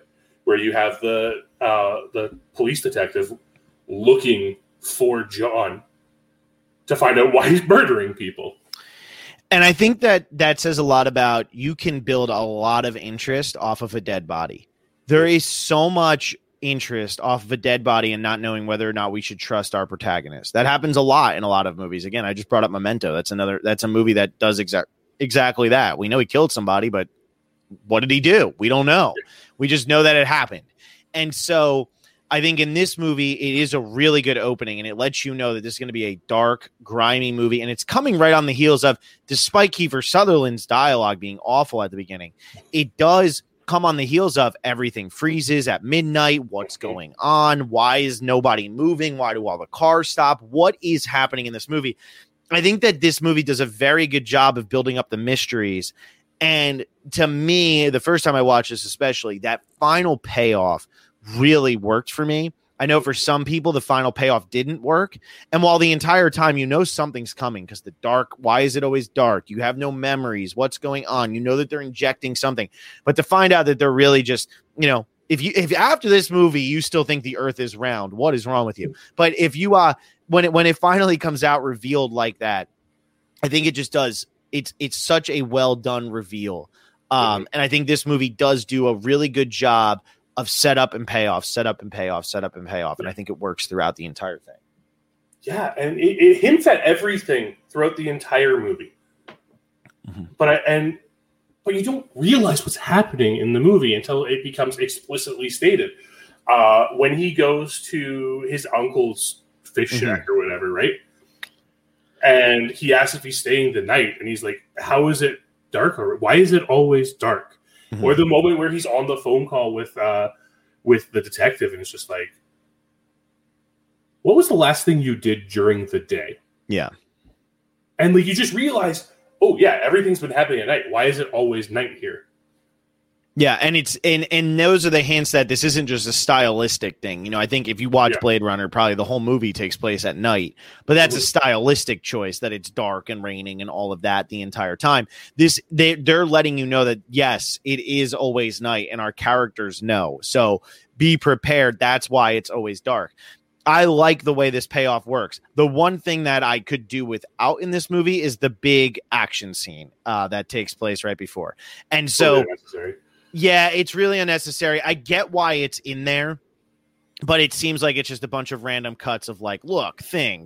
where you have the police detective looking for John to find out why he's murdering people. And I think that says a lot about you can build a lot of interest off of a dead body. There is so much interest off of a dead body and not knowing whether or not we should trust our protagonist. That happens a lot in a lot of movies. Again, I just brought up Memento. That's a movie that does exactly that. We know he killed somebody, but what did he do? We don't know. We just know that it happened. And so I think in this movie, it is a really good opening, and it lets you know that this is going to be a dark, grimy movie, and it's coming right on the heels of, despite Kiefer Sutherland's dialogue being awful at the beginning, it does come on the heels of everything freezes at midnight. What's going on? Why is nobody moving? Why do all the cars stop? What is happening in this movie? I think that this movie does a very good job of building up the mysteries, and to me, the first time I watched this especially, that final payoff really worked for me. I know for some people the final payoff didn't work, and while the entire time you know something's coming, because the dark, why is it always dark? You have no memories. What's going on? You know that they're injecting something, but to find out that they're really just, if after this movie you still think the earth is round, what is wrong with you? But if you when it finally comes out revealed like that, I think it just does. It's such a well done reveal, and I think this movie does do a really good job of setup and payoff, setup and payoff, setup and payoff. And I think it works throughout the entire thing. Yeah, and it hints at everything throughout the entire movie. Mm-hmm. But you don't realize what's happening in the movie until it becomes explicitly stated. When he goes to his uncle's fish shack or whatever, right? And he asks if he's staying the night, and he's like, how is it dark? Or why is it always dark? Mm-hmm. Or the moment where he's on the phone call with the detective, and it's just like, what was the last thing you did during the day? Yeah. And like you just realize, oh yeah, everything's been happening at night. Why is it always night here? Yeah, and it's and those are the hints that this isn't just a stylistic thing. I think if you watch Blade Runner, probably the whole movie takes place at night, but that's a stylistic choice, that it's dark and raining and all of that the entire time. They're letting you know that yes, it is always night, and our characters know. So be prepared. That's why it's always dark. I like the way this payoff works. The one thing that I could do without in this movie is the big action scene that takes place right before. And so yeah, it's really unnecessary. I get why it's in there, but it seems like it's just a bunch of random cuts of like, look, thing.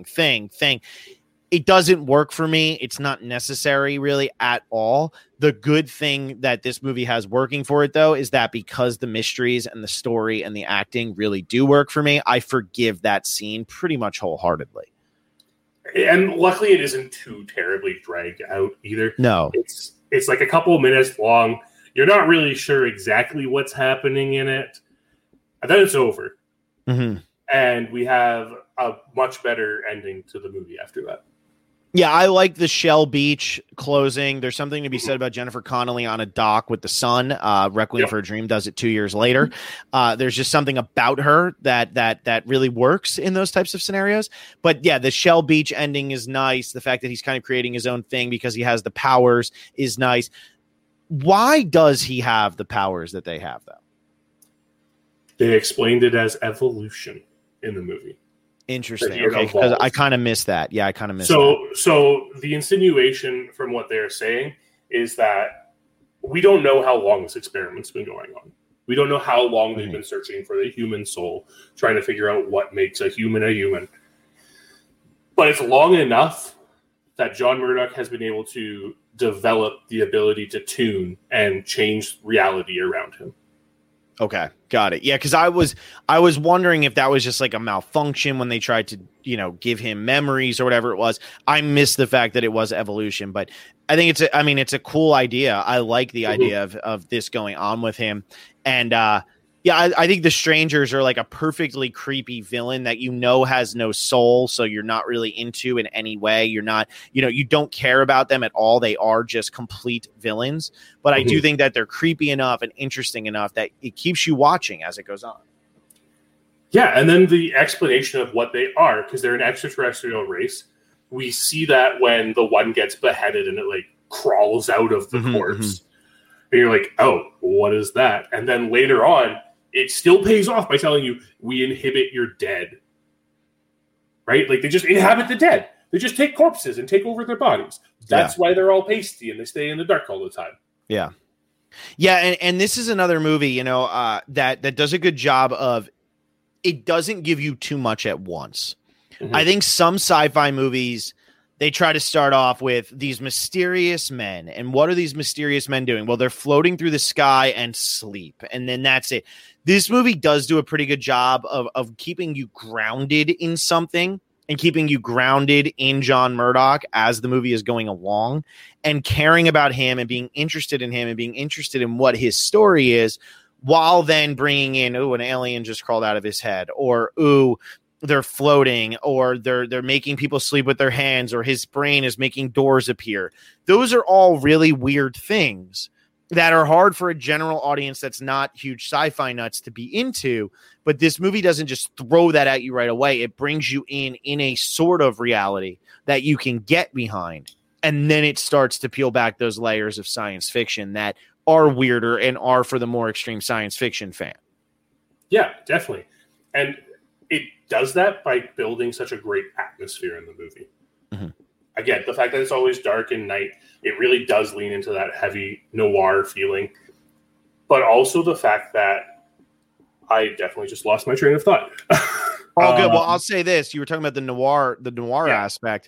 It doesn't work for me. It's not necessary really at all. The good thing that this movie has working for it, though, is that because the mysteries and the story and the acting really do work for me, I forgive that scene pretty much wholeheartedly. And luckily it isn't too terribly dragged out either. No. It's like a couple of minutes long. You're not really sure exactly what's happening in it. And then it's over. Mm-hmm. And we have a much better ending to the movie after that. Yeah, I like the Shell Beach closing. There's something to be said about Jennifer Connelly on a dock with the sun. Requiem for a Dream does it 2 years later. There's just something about her that really works in those types of scenarios. But yeah, the Shell Beach ending is nice. The fact that he's kind of creating his own thing because he has the powers is nice. Why does he have the powers that they have, though? They explained it as evolution in the movie. Interesting. Okay, because I kind of missed that. Yeah, I kind of missed that. So the insinuation from what they're saying is that we don't know how long this experiment's been going on. We don't know how long they've been searching for the human soul, trying to figure out what makes a human. But it's long enough that John Murdoch has been able to develop the ability to tune and change reality around him. Okay, got it. Yeah, because I was wondering if that was just like a malfunction when they tried to, give him memories or whatever it was. I missed the fact that it was evolution, but I think it's a cool idea. I like the idea of this going on with him. And I think the Strangers are like a perfectly creepy villain that has no soul, so you're not really into in any way. You're not, you don't care about them at all. They are just complete villains. But I do think that they're creepy enough and interesting enough that it keeps you watching as it goes on. Yeah, and then the explanation of what they are, because they're an extraterrestrial race. We see that when the one gets beheaded and it like crawls out of the corpse. And you're like, oh, what is that? And then later on, it still pays off by telling you, we inhibit your dead. Right? Like, they just inhabit the dead. They just take corpses and take over their bodies. That's why they're all pasty and they stay in the dark all the time. Yeah. Yeah, and this is another movie, that does a good job of, it doesn't give you too much at once. Mm-hmm. I think some sci-fi movies, they try to start off with these mysterious men. And what are these mysterious men doing? Well, they're floating through the sky and sleep. And then that's it. This movie does do a pretty good job of keeping you grounded in something and keeping you grounded in John Murdoch as the movie is going along and caring about him and being interested in him and being interested in what his story is, while then bringing in, an alien just crawled out of his head, or, they're floating, or they're making people sleep with their hands, or his brain is making doors appear. Those are all really weird things that are hard for a general audience that's not huge sci-fi nuts to be into. But this movie doesn't just throw that at you right away. It brings you in a sort of reality that you can get behind. And then it starts to peel back those layers of science fiction that are weirder and are for the more extreme science fiction fan. Yeah, definitely. And it does that by building such a great atmosphere in the movie. Mm-hmm. Again, the fact that it's always dark and night, it really does lean into that heavy noir feeling. But also the fact that I definitely just lost my train of thought. All good. Well, I'll say this. You were talking about the noir aspect.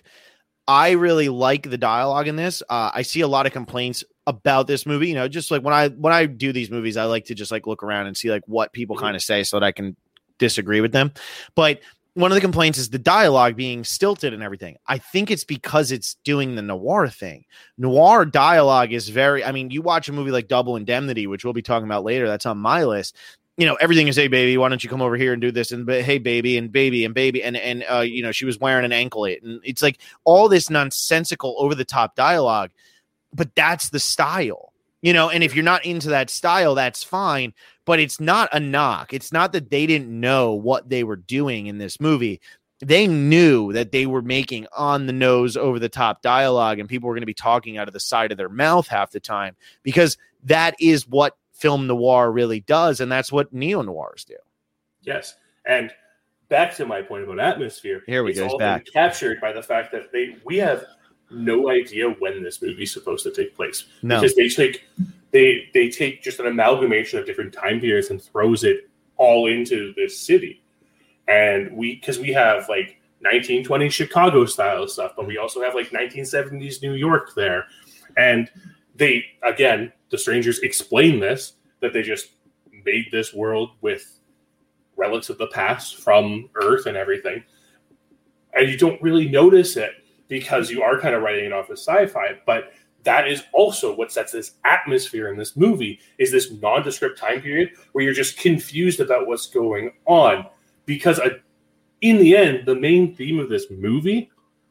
I really like the dialogue in this. I see a lot of complaints about this movie. Just like when I do these movies, I like to just like look around and see like what people kind of say so that I can disagree with them. But one of the complaints is the dialogue being stilted and everything. I think it's because it's doing the noir thing. Noir dialogue is you watch a movie like Double Indemnity, which we'll be talking about later. That's on my list. Everything is, hey, baby, why don't you come over here and do this? And hey, baby, and baby, and baby. And she was wearing an anklet. And it's like all this nonsensical over the top dialogue, but that's the style, and if you're not into that style, that's fine. But it's not a knock. It's not that they didn't know what they were doing in this movie. They knew that they were making on the nose, over the top dialogue, and people were going to be talking out of the side of their mouth half the time, because that is what film noir really does. And that's what neo-noirs do. Yes. And back to my point about atmosphere. Here we go. It's all been captured by the fact that we have no idea when this movie's supposed to take place. No. Because they take just an amalgamation of different time periods and throws it all into this city. And we have like 1920s Chicago style stuff, but we also have like 1970s New York there. And the strangers explain this, that they just made this world with relics of the past from Earth and everything. And you don't really notice it because you are kind of writing it off as sci-fi, but that is also what sets this atmosphere in this movie, is this nondescript time period where you're just confused about what's going on. Because in the end, the main theme of this movie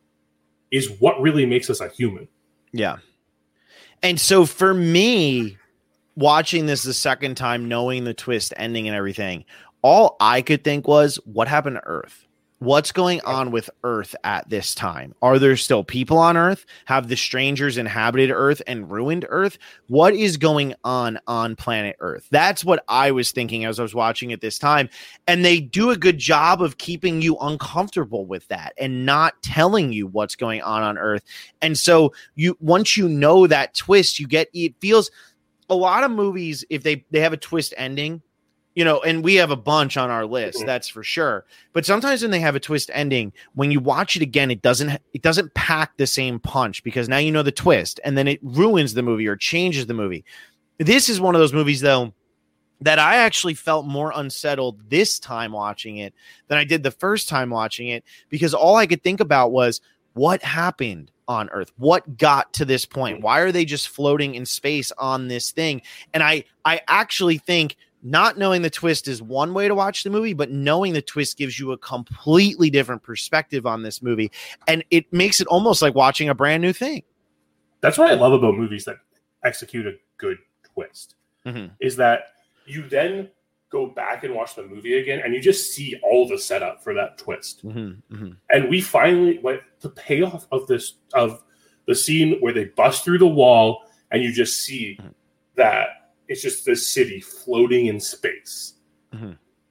is what really makes us a human. Yeah. And so for me, watching this the second time, knowing the twist ending and everything, all I could think was, what happened to Earth? What's going on with Earth at this time? Are there still people on Earth? Have the strangers inhabited Earth and ruined Earth? What is going on planet Earth? That's what I was thinking as I was watching it this time. And they do a good job of keeping you uncomfortable with that and not telling you what's going on Earth. And so once you know that twist, it feels a lot of movies, if they have a twist ending, and we have a bunch on our list, that's for sure. But sometimes when they have a twist ending, when you watch it again, it doesn't pack the same punch, because now you know the twist, and then it ruins the movie or changes the movie. This is one of those movies, though, that I actually felt more unsettled this time watching it than I did the first time watching it, because all I could think about was, what happened on Earth? What got to this point? Why are they just floating in space on this thing? And I actually think not knowing the twist is one way to watch the movie, but knowing the twist gives you a completely different perspective on this movie. And it makes it almost like watching a brand new thing. That's what I love about movies that execute a good twist, is that you then go back and watch the movie again and you just see all the setup for that twist. And we finally went the payoff of the scene where they bust through the wall and you just see that it's just this city floating in space. Mm-hmm.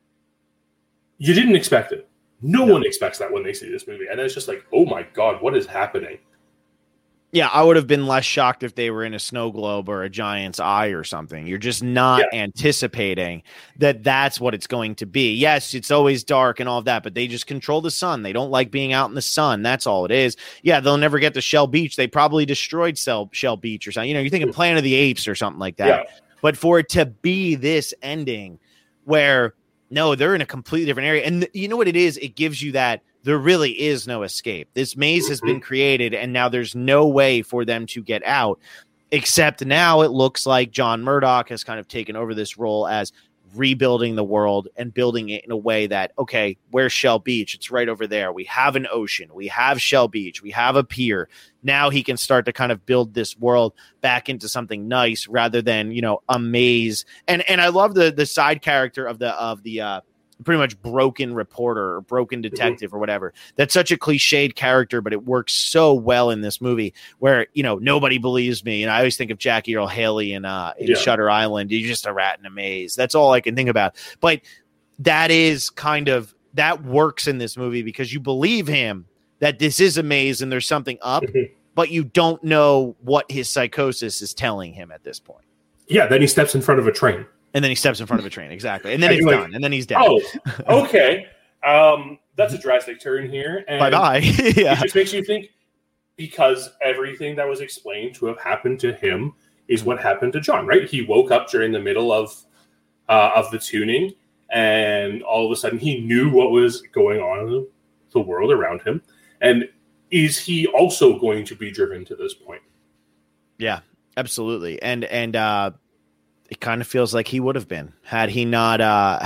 You didn't expect it. No one expects that when they see this movie. And then it's just like, oh my God, what is happening? Yeah, I would have been less shocked if they were in a snow globe or a giant's eye or something. You're just not anticipating that that's what it's going to be. Yes, it's always dark and all of that, but they just control the sun. They don't like being out in the sun. That's all it is. Yeah, they'll never get to Shell Beach. They probably destroyed Shell Beach or something. You know, you're thinking Planet of the Apes or something like that. Yeah. But for it to be this ending where, no, they're in a completely different area. And you know what it is? It gives you that there really is no escape. This maze has been created, and now there's no way for them to get out, except now it looks like John Murdoch has kind of taken over this role as rebuilding the world and building it in a way that, okay, where's Shell Beach? It's right over there. We have an ocean. We have Shell Beach. We have a pier. Now he can start to kind of build this world back into something nice rather than, you know, a maze. And I love the side character of the pretty much broken reporter or broken detective or whatever. That's such a cliched character, but it works so well in this movie where, you know, nobody believes me. And I always think of Jackie Earle Haley in Shutter Island. You're just a rat in a maze. That's all I can think about. But that is kind of, that works in this movie because you believe him that this is a maze and there's something up, but you don't know what his psychosis is telling him at this point. Yeah. Then he steps in front of a train. And then he steps in front of a train. Exactly. And then he's done. And then he's dead. Oh, okay. That's a drastic turn here. And bye-bye. Yeah. It just makes you think, because everything that was explained to have happened to him is what happened to John, right? He woke up during the middle of the tuning, and all of a sudden he knew what was going on in the world around him. And is he also going to be driven to this point? Yeah, absolutely. And it kind of feels like he would have been had he not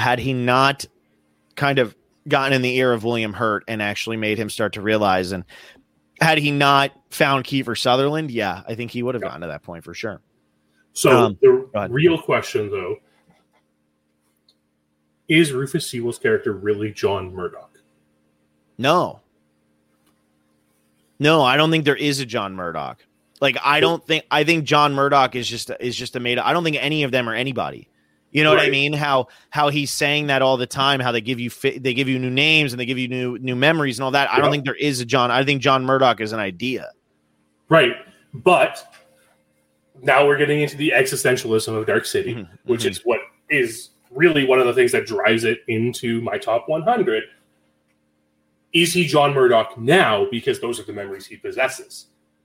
kind of gotten in the ear of William Hurt and actually made him start to realize. And had he not found Kiefer Sutherland, yeah, I think he would have gotten to that point for sure. So the real question, though, is Rufus Sewell's character really John Murdoch? No, I don't think there is a John Murdoch. Like, I think John Murdoch is just a made up. I don't think any of them are anybody. You know what I mean? How he's saying that all the time, how they give you new names and they give you new memories and all that. I don't think there is a John. I think John Murdoch is an idea. Right. But now we're getting into the existentialism of Dark City, which is what is really one of the things that drives it into my top 100. Is he John Murdoch now because those are the memories he possesses?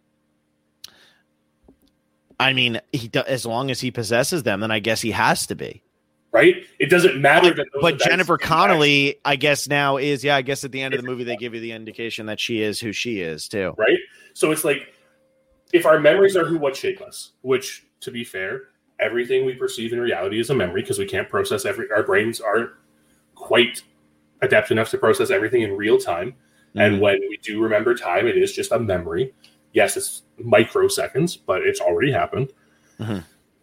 I mean, as long as he possesses them, then I guess he has to be. Right? It doesn't matter. But Jennifer Connelly, I guess now is, I guess at the end of the movie, they give you the indication that she is who she is too. Right? So it's like, if our memories are what shape us, which, to be fair, everything we perceive in reality is a memory because we can't process our brains aren't quite adept enough to process everything in real time. Mm-hmm. And when we do remember time, it is just a memory. Yes, it's microseconds, but it's already happened. Mm-hmm.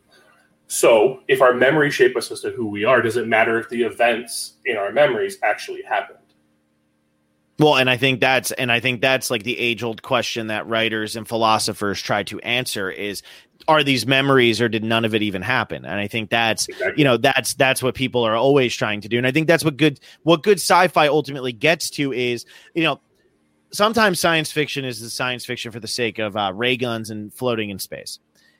So if our memories shape us as to who we are, does it matter if the events in our memories actually happened? Well, and I think that's like the age-old question that writers and philosophers try to answer is, are these memories or did none of it even happen? And I think that's, that's what people are always trying to do. And I think that's what good sci-fi ultimately gets to is, sometimes science fiction is the science fiction for the sake of ray guns and floating in space.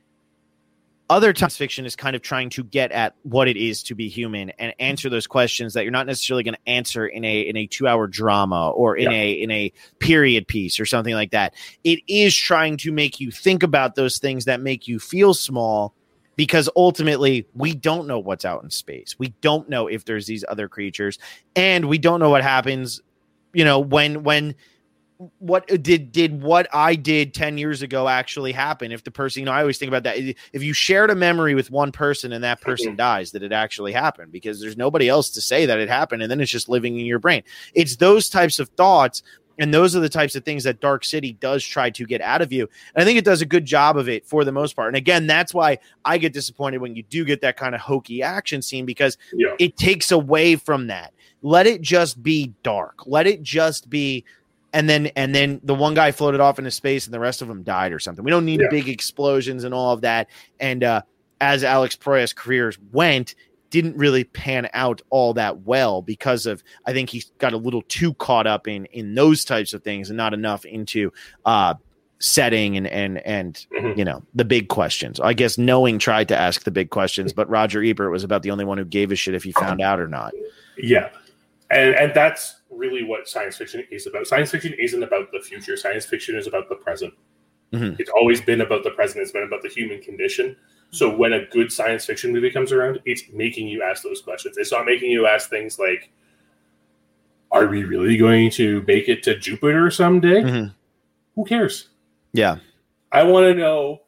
Other times fiction is kind of trying to get at what it is to be human and answer those questions that you're not necessarily going to answer in a 2-hour drama or in a period piece or something like that. It is trying to make you think about those things that make you feel small, because ultimately we don't know what's out in space. We don't know if there's these other creatures, and we don't know what happens, when what did what I did 10 years ago actually happen? If the person, I always think about that. If you shared a memory with one person and that person dies, did it actually happen? Because there's nobody else to say that it happened. And then it's just living in your brain. It's those types of thoughts. And those are the types of things that Dark City does try to get out of you. And I think it does a good job of it for the most part. And again, that's why I get disappointed when you do get that kind of hokey action scene, because it takes away from that. Let it just be dark. Let it just be. And then the one guy floated off into space and the rest of them died or something. We don't need big explosions and all of that. And as Alex Proyas' careers went, didn't really pan out all that well because of, I think he got a little too caught up in those types of things and not enough into setting and you know, the big questions. I guess Knowing tried to ask the big questions, but Roger Ebert was about the only one who gave a shit if he found out or not. Yeah. And that's really what science fiction is about. Science fiction isn't about the future. Science fiction is about the present. Mm-hmm. It's always been about the present. It's been about the human condition. So when a good science fiction movie comes around, it's making you ask those questions. It's not making you ask things like, are we really going to make it to Jupiter someday? Mm-hmm. Who cares? Yeah. I want to know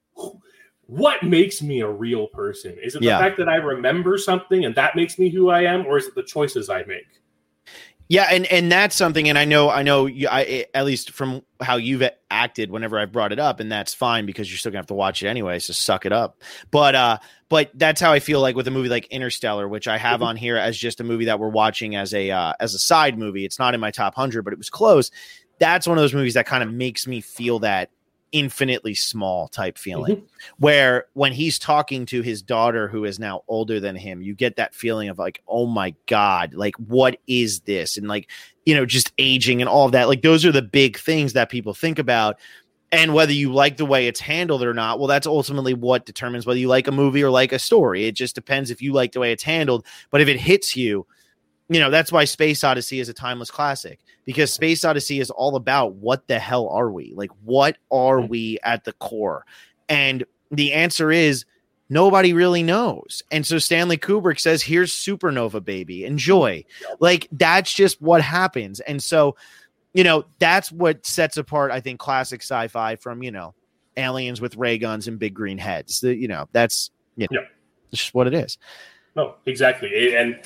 what makes me a real person. Is it the fact that I remember something and that makes me who I am, or is it the choices I make? Yeah, and that's something, and I know, at least from how you've acted whenever I've brought it up, and that's fine because you're still gonna have to watch it anyway, so suck it up. But that's how I feel like with a movie like Interstellar, which I have on here as just a movie that we're watching as a side movie. It's not in my top 100, but it was close. That's one of those movies that kind of makes me feel that infinitely small type feeling, where when he's talking to his daughter who is now older than him, you get that feeling of like, oh my God, like what is this? And like, you know, just aging and all of that. Like those are the big things that people think about. And whether you like the way it's handled or not, well, that's ultimately what determines whether you like a movie or like a story. It just depends if you like the way it's handled. But if it hits you, you know, that's why Space Odyssey is a timeless classic, because Space Odyssey is all about what the hell are we? Like, what are we at the core? And the answer is nobody really knows. And so Stanley Kubrick says, here's Supernova, baby. Enjoy. Like, that's just what happens. And so, you know, that's what sets apart, I think, classic sci-fi from, you know, aliens with ray guns and big green heads. You know, that's, you know, it's just what it is. No, exactly. And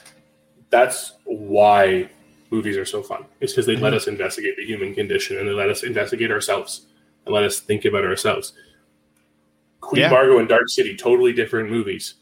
that's why movies are so fun. It's because they let us investigate the human condition, and they let us investigate ourselves and let us think about ourselves. Queen Margot and Dark City, totally different movies,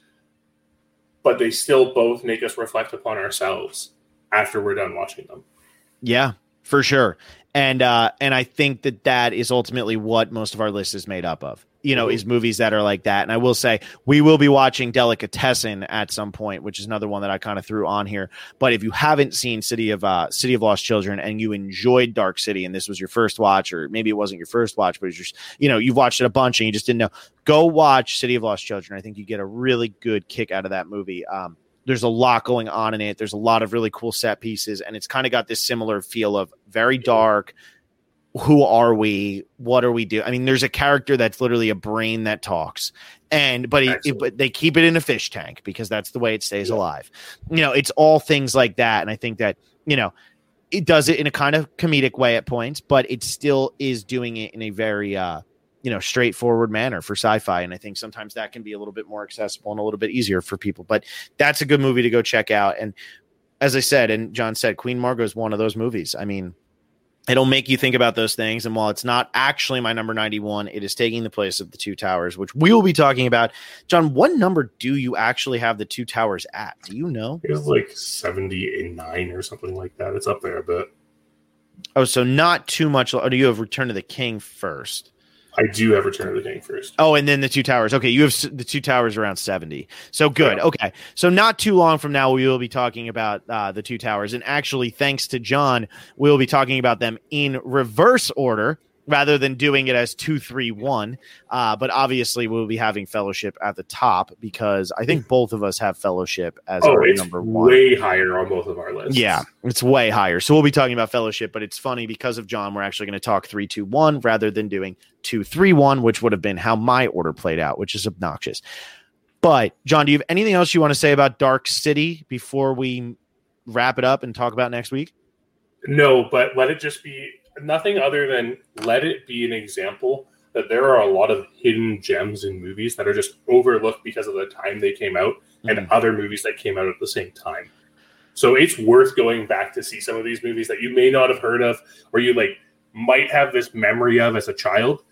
but they still both make us reflect upon ourselves after we're done watching them. Yeah, for sure. And I think that is ultimately what most of our list is made up of, you know, is movies that are like that. And I will say we will be watching Delicatessen at some point, which is another one that I kind of threw on here. But if you haven't seen City of Lost Children and you enjoyed Dark City and this was your first watch, or maybe it wasn't your first watch, but it's just, you know, you've watched it a bunch and you just didn't know, go watch City of Lost Children. I think you get a really good kick out of that movie. There's a lot going on in it. There's a lot of really cool set pieces, and it's kind of got this similar feel of very dark. Who are we? What are we doing? I mean, there's a character that's literally a brain that talks, but they keep it in a fish tank because that's the way it stays alive. You know, it's all things like that. And I think that, you know, it does it in a kind of comedic way at points, but it still is doing it in a very, you know, straightforward manner for sci-fi. And I think sometimes that can be a little bit more accessible and a little bit easier for people, but that's a good movie to go check out. And as I said, and John said, Queen Margot is one of those movies. I mean, it'll make you think about those things. And while it's not actually my number 91, it is taking the place of The Two Towers, which we will be talking about. John, what number do you actually have The Two Towers at? Do you know? It was like 79 or something like that. It's up there a bit. Oh, so not too much. Or do you have Return of the King first? I do have Return of the King first. Oh, and then The Two Towers. Okay, you have The Two Towers around 70. So good. Yeah. Okay, so not too long from now, we will be talking about The Two Towers. And actually, thanks to John, we will be talking about them in reverse order rather than doing it as 2, 3, 1. But obviously, we'll be having Fellowship at the top because I think both of us have Fellowship as our number 1. Way higher on both of our lists. Yeah, it's way higher. So we'll be talking about Fellowship, but it's funny because of John, we're actually going to talk 3, 2, 1 rather than doing 2, 3, 1, which would have been how my order played out, which is obnoxious. But John, do you have anything else you want to say about Dark City before we wrap it up and talk about next week? No, but let it just be nothing other than let it be an example that there are a lot of hidden gems in movies that are just overlooked because of the time they came out and other movies that came out at the same time. So it's worth going back to see some of these movies that you may not have heard of, or you like might have this memory of as a child,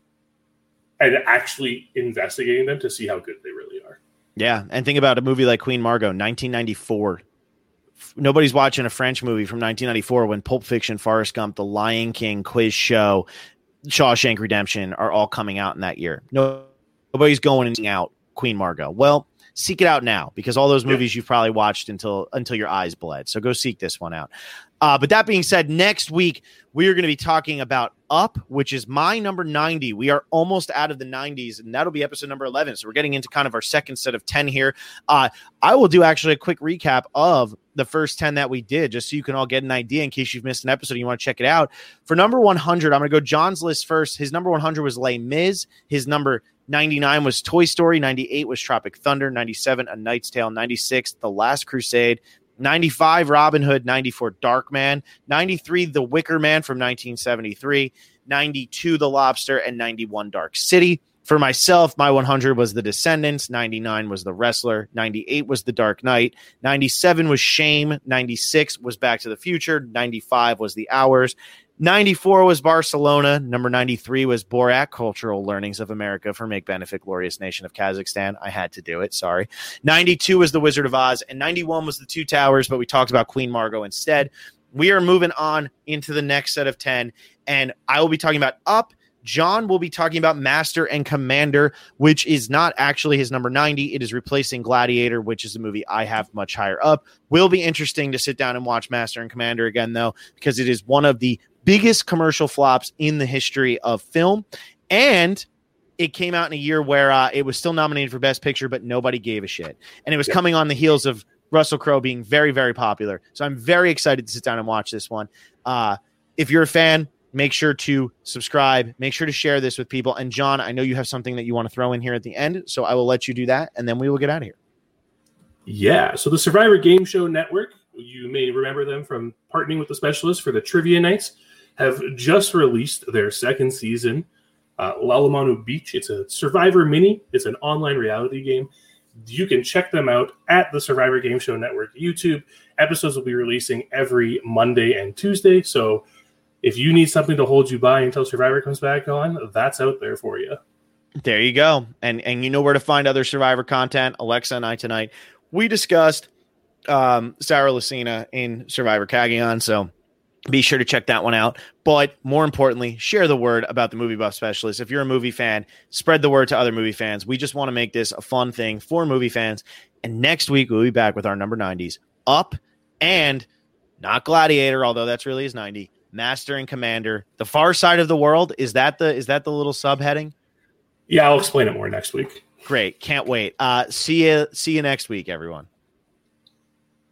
and actually investigating them to see how good they really are. Yeah, and think about a movie like Queen Margot, 1994. Nobody's watching a French movie from 1994 when Pulp Fiction, Forrest Gump, The Lion King, Quiz Show, Shawshank Redemption are all coming out in that year. Nobody's going out Queen Margot. Well, seek it out now, because all those movies you've probably watched until your eyes bled. So go seek this one out. But that being said, next week we are going to be talking about Up, which is my number 90. We are almost out of the 90s, and that'll be episode number 11. So we're getting into kind of our second set of 10 here. I will do actually a quick recap of the first 10 that we did, just so you can all get an idea in case you've missed an episode and you want to check it out. For number 100, I'm going to go John's list first. His number 100 was Les Mis. His number 99 was Toy Story. 98 was Tropic Thunder. 97, A Knight's Tale. 96, The Last Crusade. 95, Robin Hood. 94, Darkman. 93, The Wicker Man from 1973. 92, The Lobster. And 91, Dark City. For myself, my 100 was The Descendants. 99 was The Wrestler. 98 was The Dark Knight. 97 was Shame. 96 was Back to the Future. 95 was The Hours. 94 was Barcelona. Number 93 was Borat, Cultural Learnings of America for Make Benefit Glorious Nation of Kazakhstan. I had to do it. Sorry. 92 was The Wizard of Oz. And 91 was The Two Towers, but we talked about Queen Margot instead. We are moving on into the next set of 10, and I will be talking about Up. John will be talking about Master and Commander, which is not actually his number 90. It is replacing Gladiator, which is a movie I have much higher up. Will be interesting to sit down and watch Master and Commander again, though, because it is one of the biggest commercial flops in the history of film. And it came out in a year where it was still nominated for Best Picture, but nobody gave a shit. And it was coming on the heels of Russell Crowe being very, very popular. So I'm very excited to sit down and watch this one. If you're a fan, make sure to subscribe. Make sure to share this with people. And John, I know you have something that you want to throw in here at the end, so I will let you do that, and then we will get out of here. Yeah, so the Survivor Game Show Network, you may remember them from partnering with the Specialists for the Trivia Nights, have just released their second season, Lalamanu Beach. It's a Survivor mini. It's an online reality game. You can check them out at the Survivor Game Show Network YouTube. Episodes will be releasing every Monday and Tuesday, so if you need something to hold you by until Survivor comes back on, that's out there for you. There you go. And you know where to find other Survivor content. Alexa and I tonight, we discussed Sarah Lucina in Survivor Kagion, so be sure to check that one out. But more importantly, share the word about the Movie Buff Specialist. If you're a movie fan, spread the word to other movie fans. We just want to make this a fun thing for movie fans. And next week, we'll be back with our number 90s, Up, and not Gladiator, although that's really his 90, Master and Commander. The Far Side of the World. Is that the little subheading? Yeah, I'll explain it more next week. Great. Can't wait. See you next week, everyone.